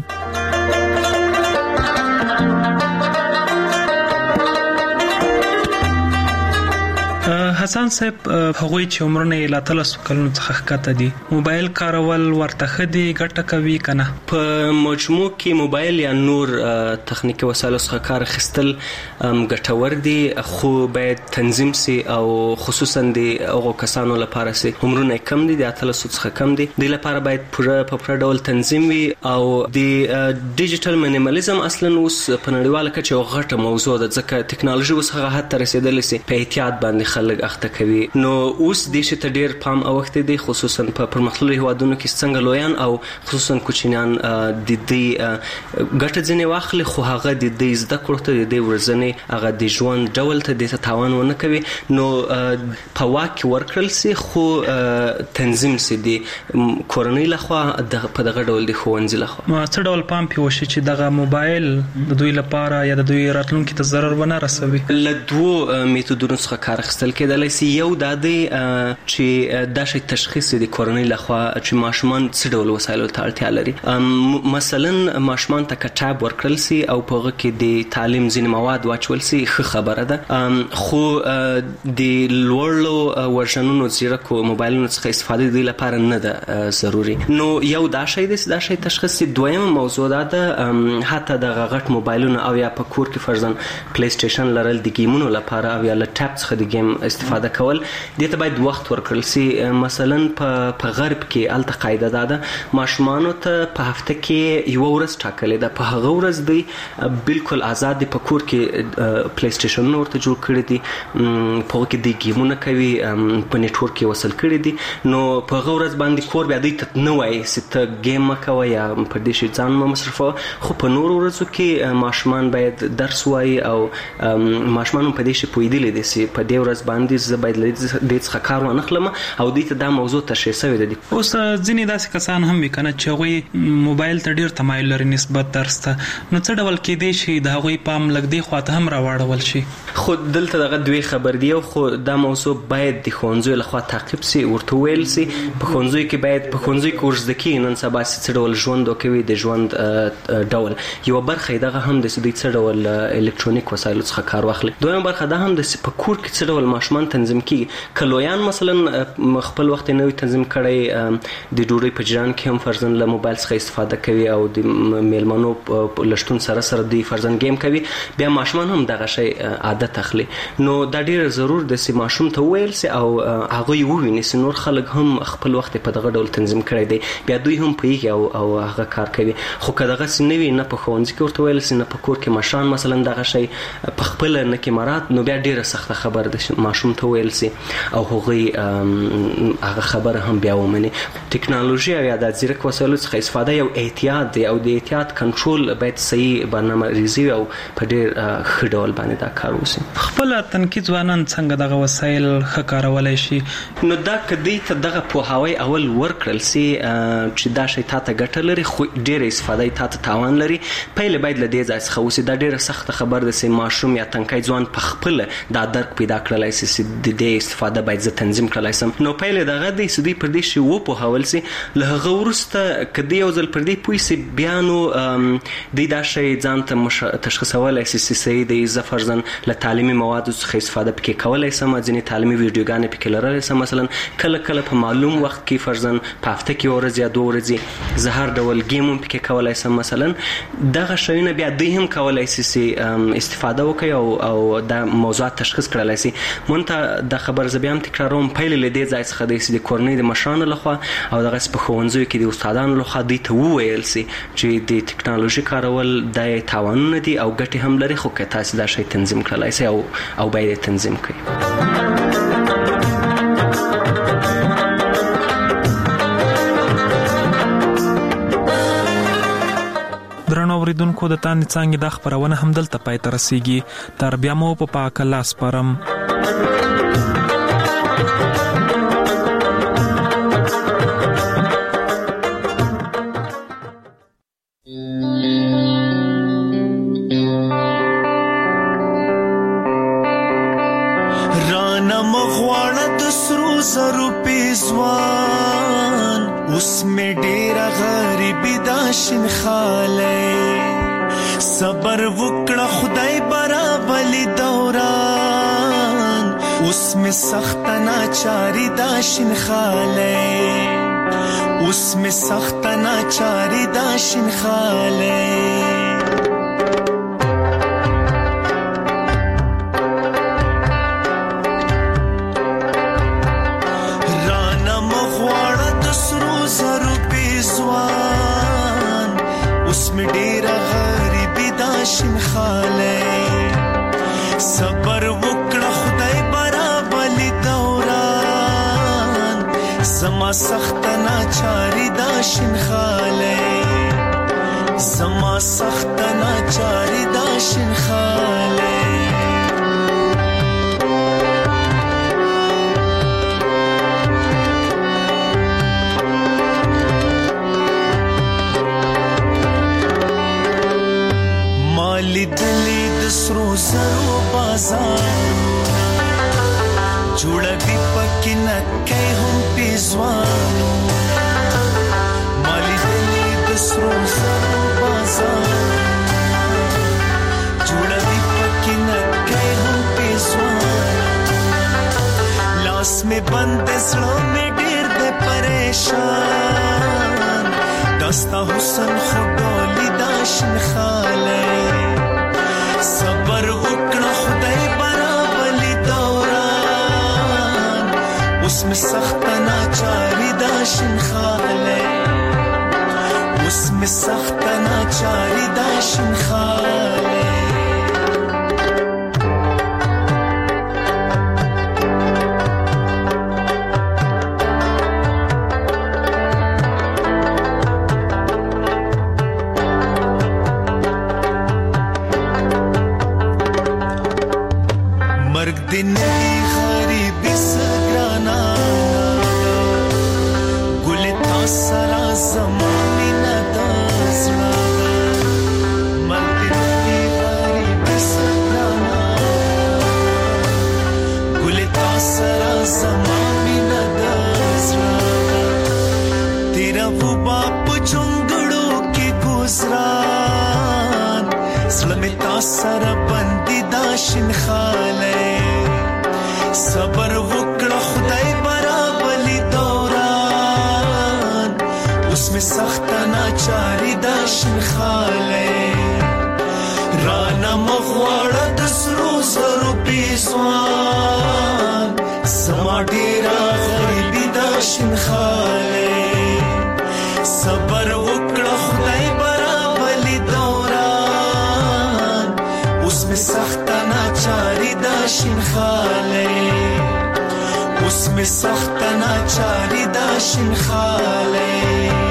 حسن صاحب هغوی چې عمرونه یې لا تلسو کلونو څخه ښکته دي موبایل کارول ورته ښه دي ګټه کوي که نه؟ په مجموع کې موبایل یا نور تخنیکي وسایلو څخه کار اخیستل ګټور دي، خو باید تنظیم سي او خصوصا د هغو کسانو لپاره سي عمرونه کم دي د اتلسو څخه کم دي د لپاره باید پوره په پوره ډول تنظیم وي او د ډیجیټل مینیمالیزم اصلا اوس په نړیواله کچه یو غټه موضوع ده ځکه ټکنالوژي اوس هغه حد ته رسېدلې سي په احتیاط باندې خلک اخته کوي. نو اوس د شي ته ډیر پام اوخته دي خصوصا په پرمختللو هیوادونو کې څنګه لویان او خصوصا کوچنیان د دې ګټه ځنې واخلي خو هغه د دې زده کړو ته د دې ورځنې هغه د ژوند ډول ته د تاوان ونه کوي. نو په واکه ورکړل سي خو تنظیم سي دي کورنۍ لخوا په دغه ډول د ښوونځي لخوا ما څه ډول پام پیوشي چې دغه موبایل د دوی لپاره یا د دوی راتلونکي ته ضرر ونه رسوي. له دوه میتودونو څخه کار اخیستل کېدلی سي. یو دا دی چې دا شی تشخیص د کورنۍ لخوا چې ماشومان څه ډول وسایلو ته اړتیا لري. مثلا ماشومان ته کتاب ورکړل سي او په هغه کې د تعلیم ځینې مواد واچول سي ښه خبره ده، خو د لوړو ورژنونو زیرکو موبایلونو څخه استفاده د لپاره نه ده ضروري. نو یو دا شی دی دا شی تشخیص. دویمه موضوع ده حتی د غټ موبایلونو او یا په کور کې فرضاً پلی سټیشن لرل د گیمونو لپاره او یا لپټاپ څخه د گیم استفاده کول دې ته باید وخت ورکړل سي. مثلا په غرب کې الته قاعده ده ماشومانو ته په هفته کې یو ورځ ټاکلې ده، په هغه ورځ دوی بالکل آزاد دي، په کور کې پلی سټیشن ورته جوړ کړی دي، په هغه کې د گیمونه کوي، په نیټورک کې وصل کړی دي. نو په هغه ورځ باندې کور بیا دوی ته نه وایي چې ته گیم مه کوه یا په دې شي ځان مه مصرفوه، خو په نورو ورځو کې ماشومان باید درس وایي او ماشومان په دې شي پوهېدلی دي چې په دې ورځ باندې زه باید له دې څخه کار وانخلم او دوی ته دا موضوع تشریح شوې ده. اوس ځینې داسې کسان هم وي که نه چې هغوی موبایل ته ډېر تمایل لري نسبت درس ته، نو څه ډول کېدی شي د هغوی پام لږ دې خوا ته هم راواړول شي؟ خو دلته دغه دوی خبر دی، خو دا موضوع باید د ښوونځیو لخوا تعقیب سي، ورته وویل سي په ښوونځیو کې باید په ښوونځیو کې ورزده کېږي نن سبا چې څه ډول ژوند وکوي، د ژوند ډول یوه برخه یې دغه هم ده چې دوی څه ډول الکترونیک وسایلو څخه کار واخلي. دویمه برخه دا هم ده چې په کور کې څه ډول ماشومان تنظیم کېږي. که لویان مثلا خپل وخت یې نه وي تنظیم کړی، د ډوډۍ په جریان کې هم فرضاً له موبایل څخه استفاده کوي او د میلمنو له شتون سره سره دوی فرضاً گیم کوي، بیا ماشومان هم دغه شی عادت اخلي. نو دا ډېر ضرور ده چې ماشوم ته وویل سي او هغوی وویني چې نور خلک هم خپل وخت په دغه ډول تنظیم کړی دی، بیا دوی هم پوهېږي او او هغه کار کوي. خو که دغسې نه وي، نه په ښوونځي کې ورته ویل سي نه په کور کې مشران مثلا دغه شی په خپله نه کې مراد، نو بیا ډېره سخته خبره ده چې ماشوم ته وویل سي او هغوی هغه خبره هم بیا ومني. ټکنالوژي او یا د ځیرک وسایلو څخه استفاده یو احتیاط دی او د احتیاط کنټرول باید صحیح برنامه ریزي او په ډېر ښه ډول باندې دا کار وشي. خپله تنکي ځوانان څنګه دغه وسایل ښه کارولی شي؟ نو دا که دوی ته دغه پوهاوی اول ورکړل سي چې دا شی تا ته ګټه لري خو ډېره استفاده یې تا ته تاوان لري، پیل باید له دې ځای څخه وسي. دا ډېره سخته خبر ده چې ماشوم یا تنکی ځوان په خپله دا درک پیدا کړلی سي چې د دې استفاده باید زه تنظیم کړلی سم. نو پیل یې دغه دی چې دوی پر دې شي وپوهول سي. له هغه وروسته که دوی یو ځل پر دې پوه سي، بیا نو دوی دا شی ځان ته تشخیصولی سي چې صحیح دی، زه فرضاً له تعلیمي موادو څخه استفاده پکې کولی سم، ځینې تعلیمي ویډیوګانې پکې لرلی سم، مثلا کله کله په معلوم وخت کې فرضاً په هفته کې یو ورځ یا دوه ورځې زه هر ډول ګیم هم پکې کولی سم. مثلا دغه شیونه بیا دوی هم کولی سي چې استفاده وکړي او او دا موضوعات تشخیص کړلی سي. مونته دا خبر زه بیا هم تکراروم، پیل له دې ځای څخه دی چې د کورنۍ د مشرانو لخوا او دغسې په ښوونځیو کې د استادانو لخوا دوی ته وویل سي چې د ټکنالوژي کارول دا یې تاوانونه دي او ګټې هم لري، خو که تاسې دا شی تنظیم کړلی سي او او باید یې تنظیم کړئ. درنو اوریدونکو، د تاندې څانګې دا خپرونه همدلته پای ته رسیږي. تر بیا مو په پاک الله سپارم. رانا مغواړه د سرو زرو پیزوان، اوس مې ډېره غریبي دا شین خالی، صبر وکړه خدای برابلی دوران، اوس مې سخته ناچاري دا شین خالی، اوس مې سخته ناچاري دا شین خالی. شین خالی صبر وکړه خدای برابلی دوران، زما سخت ناچاری دا شین خالی، زما سخت ناچاری دا شین خالی. لیدلی د سرو زرو بازارونه، جوړوي پکې نکۍ هم پیزوانونه، ما لیدلی د سرو زرو بازارونه، جوړوي پکې نکۍ هم پیزوانونه، لاس مې بند زړه مې ډېر دی پریشان، داستا حسن خو ډولي دا شین خالی، صبر وکړه خدای برابلی دوران، سخت ناچاری دا شنخاله اوس می سخت ناچاری دا شنخاله مرگ दिन की गरीबी सगराना गुले तासरा जमानी न दासरा مرग दिन की गरीबी सगराना गुले तासरा जमानी न दासरा तेरा वो बाप चुंगड़ों के गुजरान सलमे तासरा बंदी दाशिन खाले صبر وکړه خدای برابلی دوران اوس می سخت ناچاری دا شنخاله رانا مغواړه د سرو زرو پیسوان سما ډیرا غریبی دا شنخاله صبر وکړه خدای برابلی دوران اوس می سخت ناچاری دا شنخاله اوس می سخت ناچاری دا شنخاله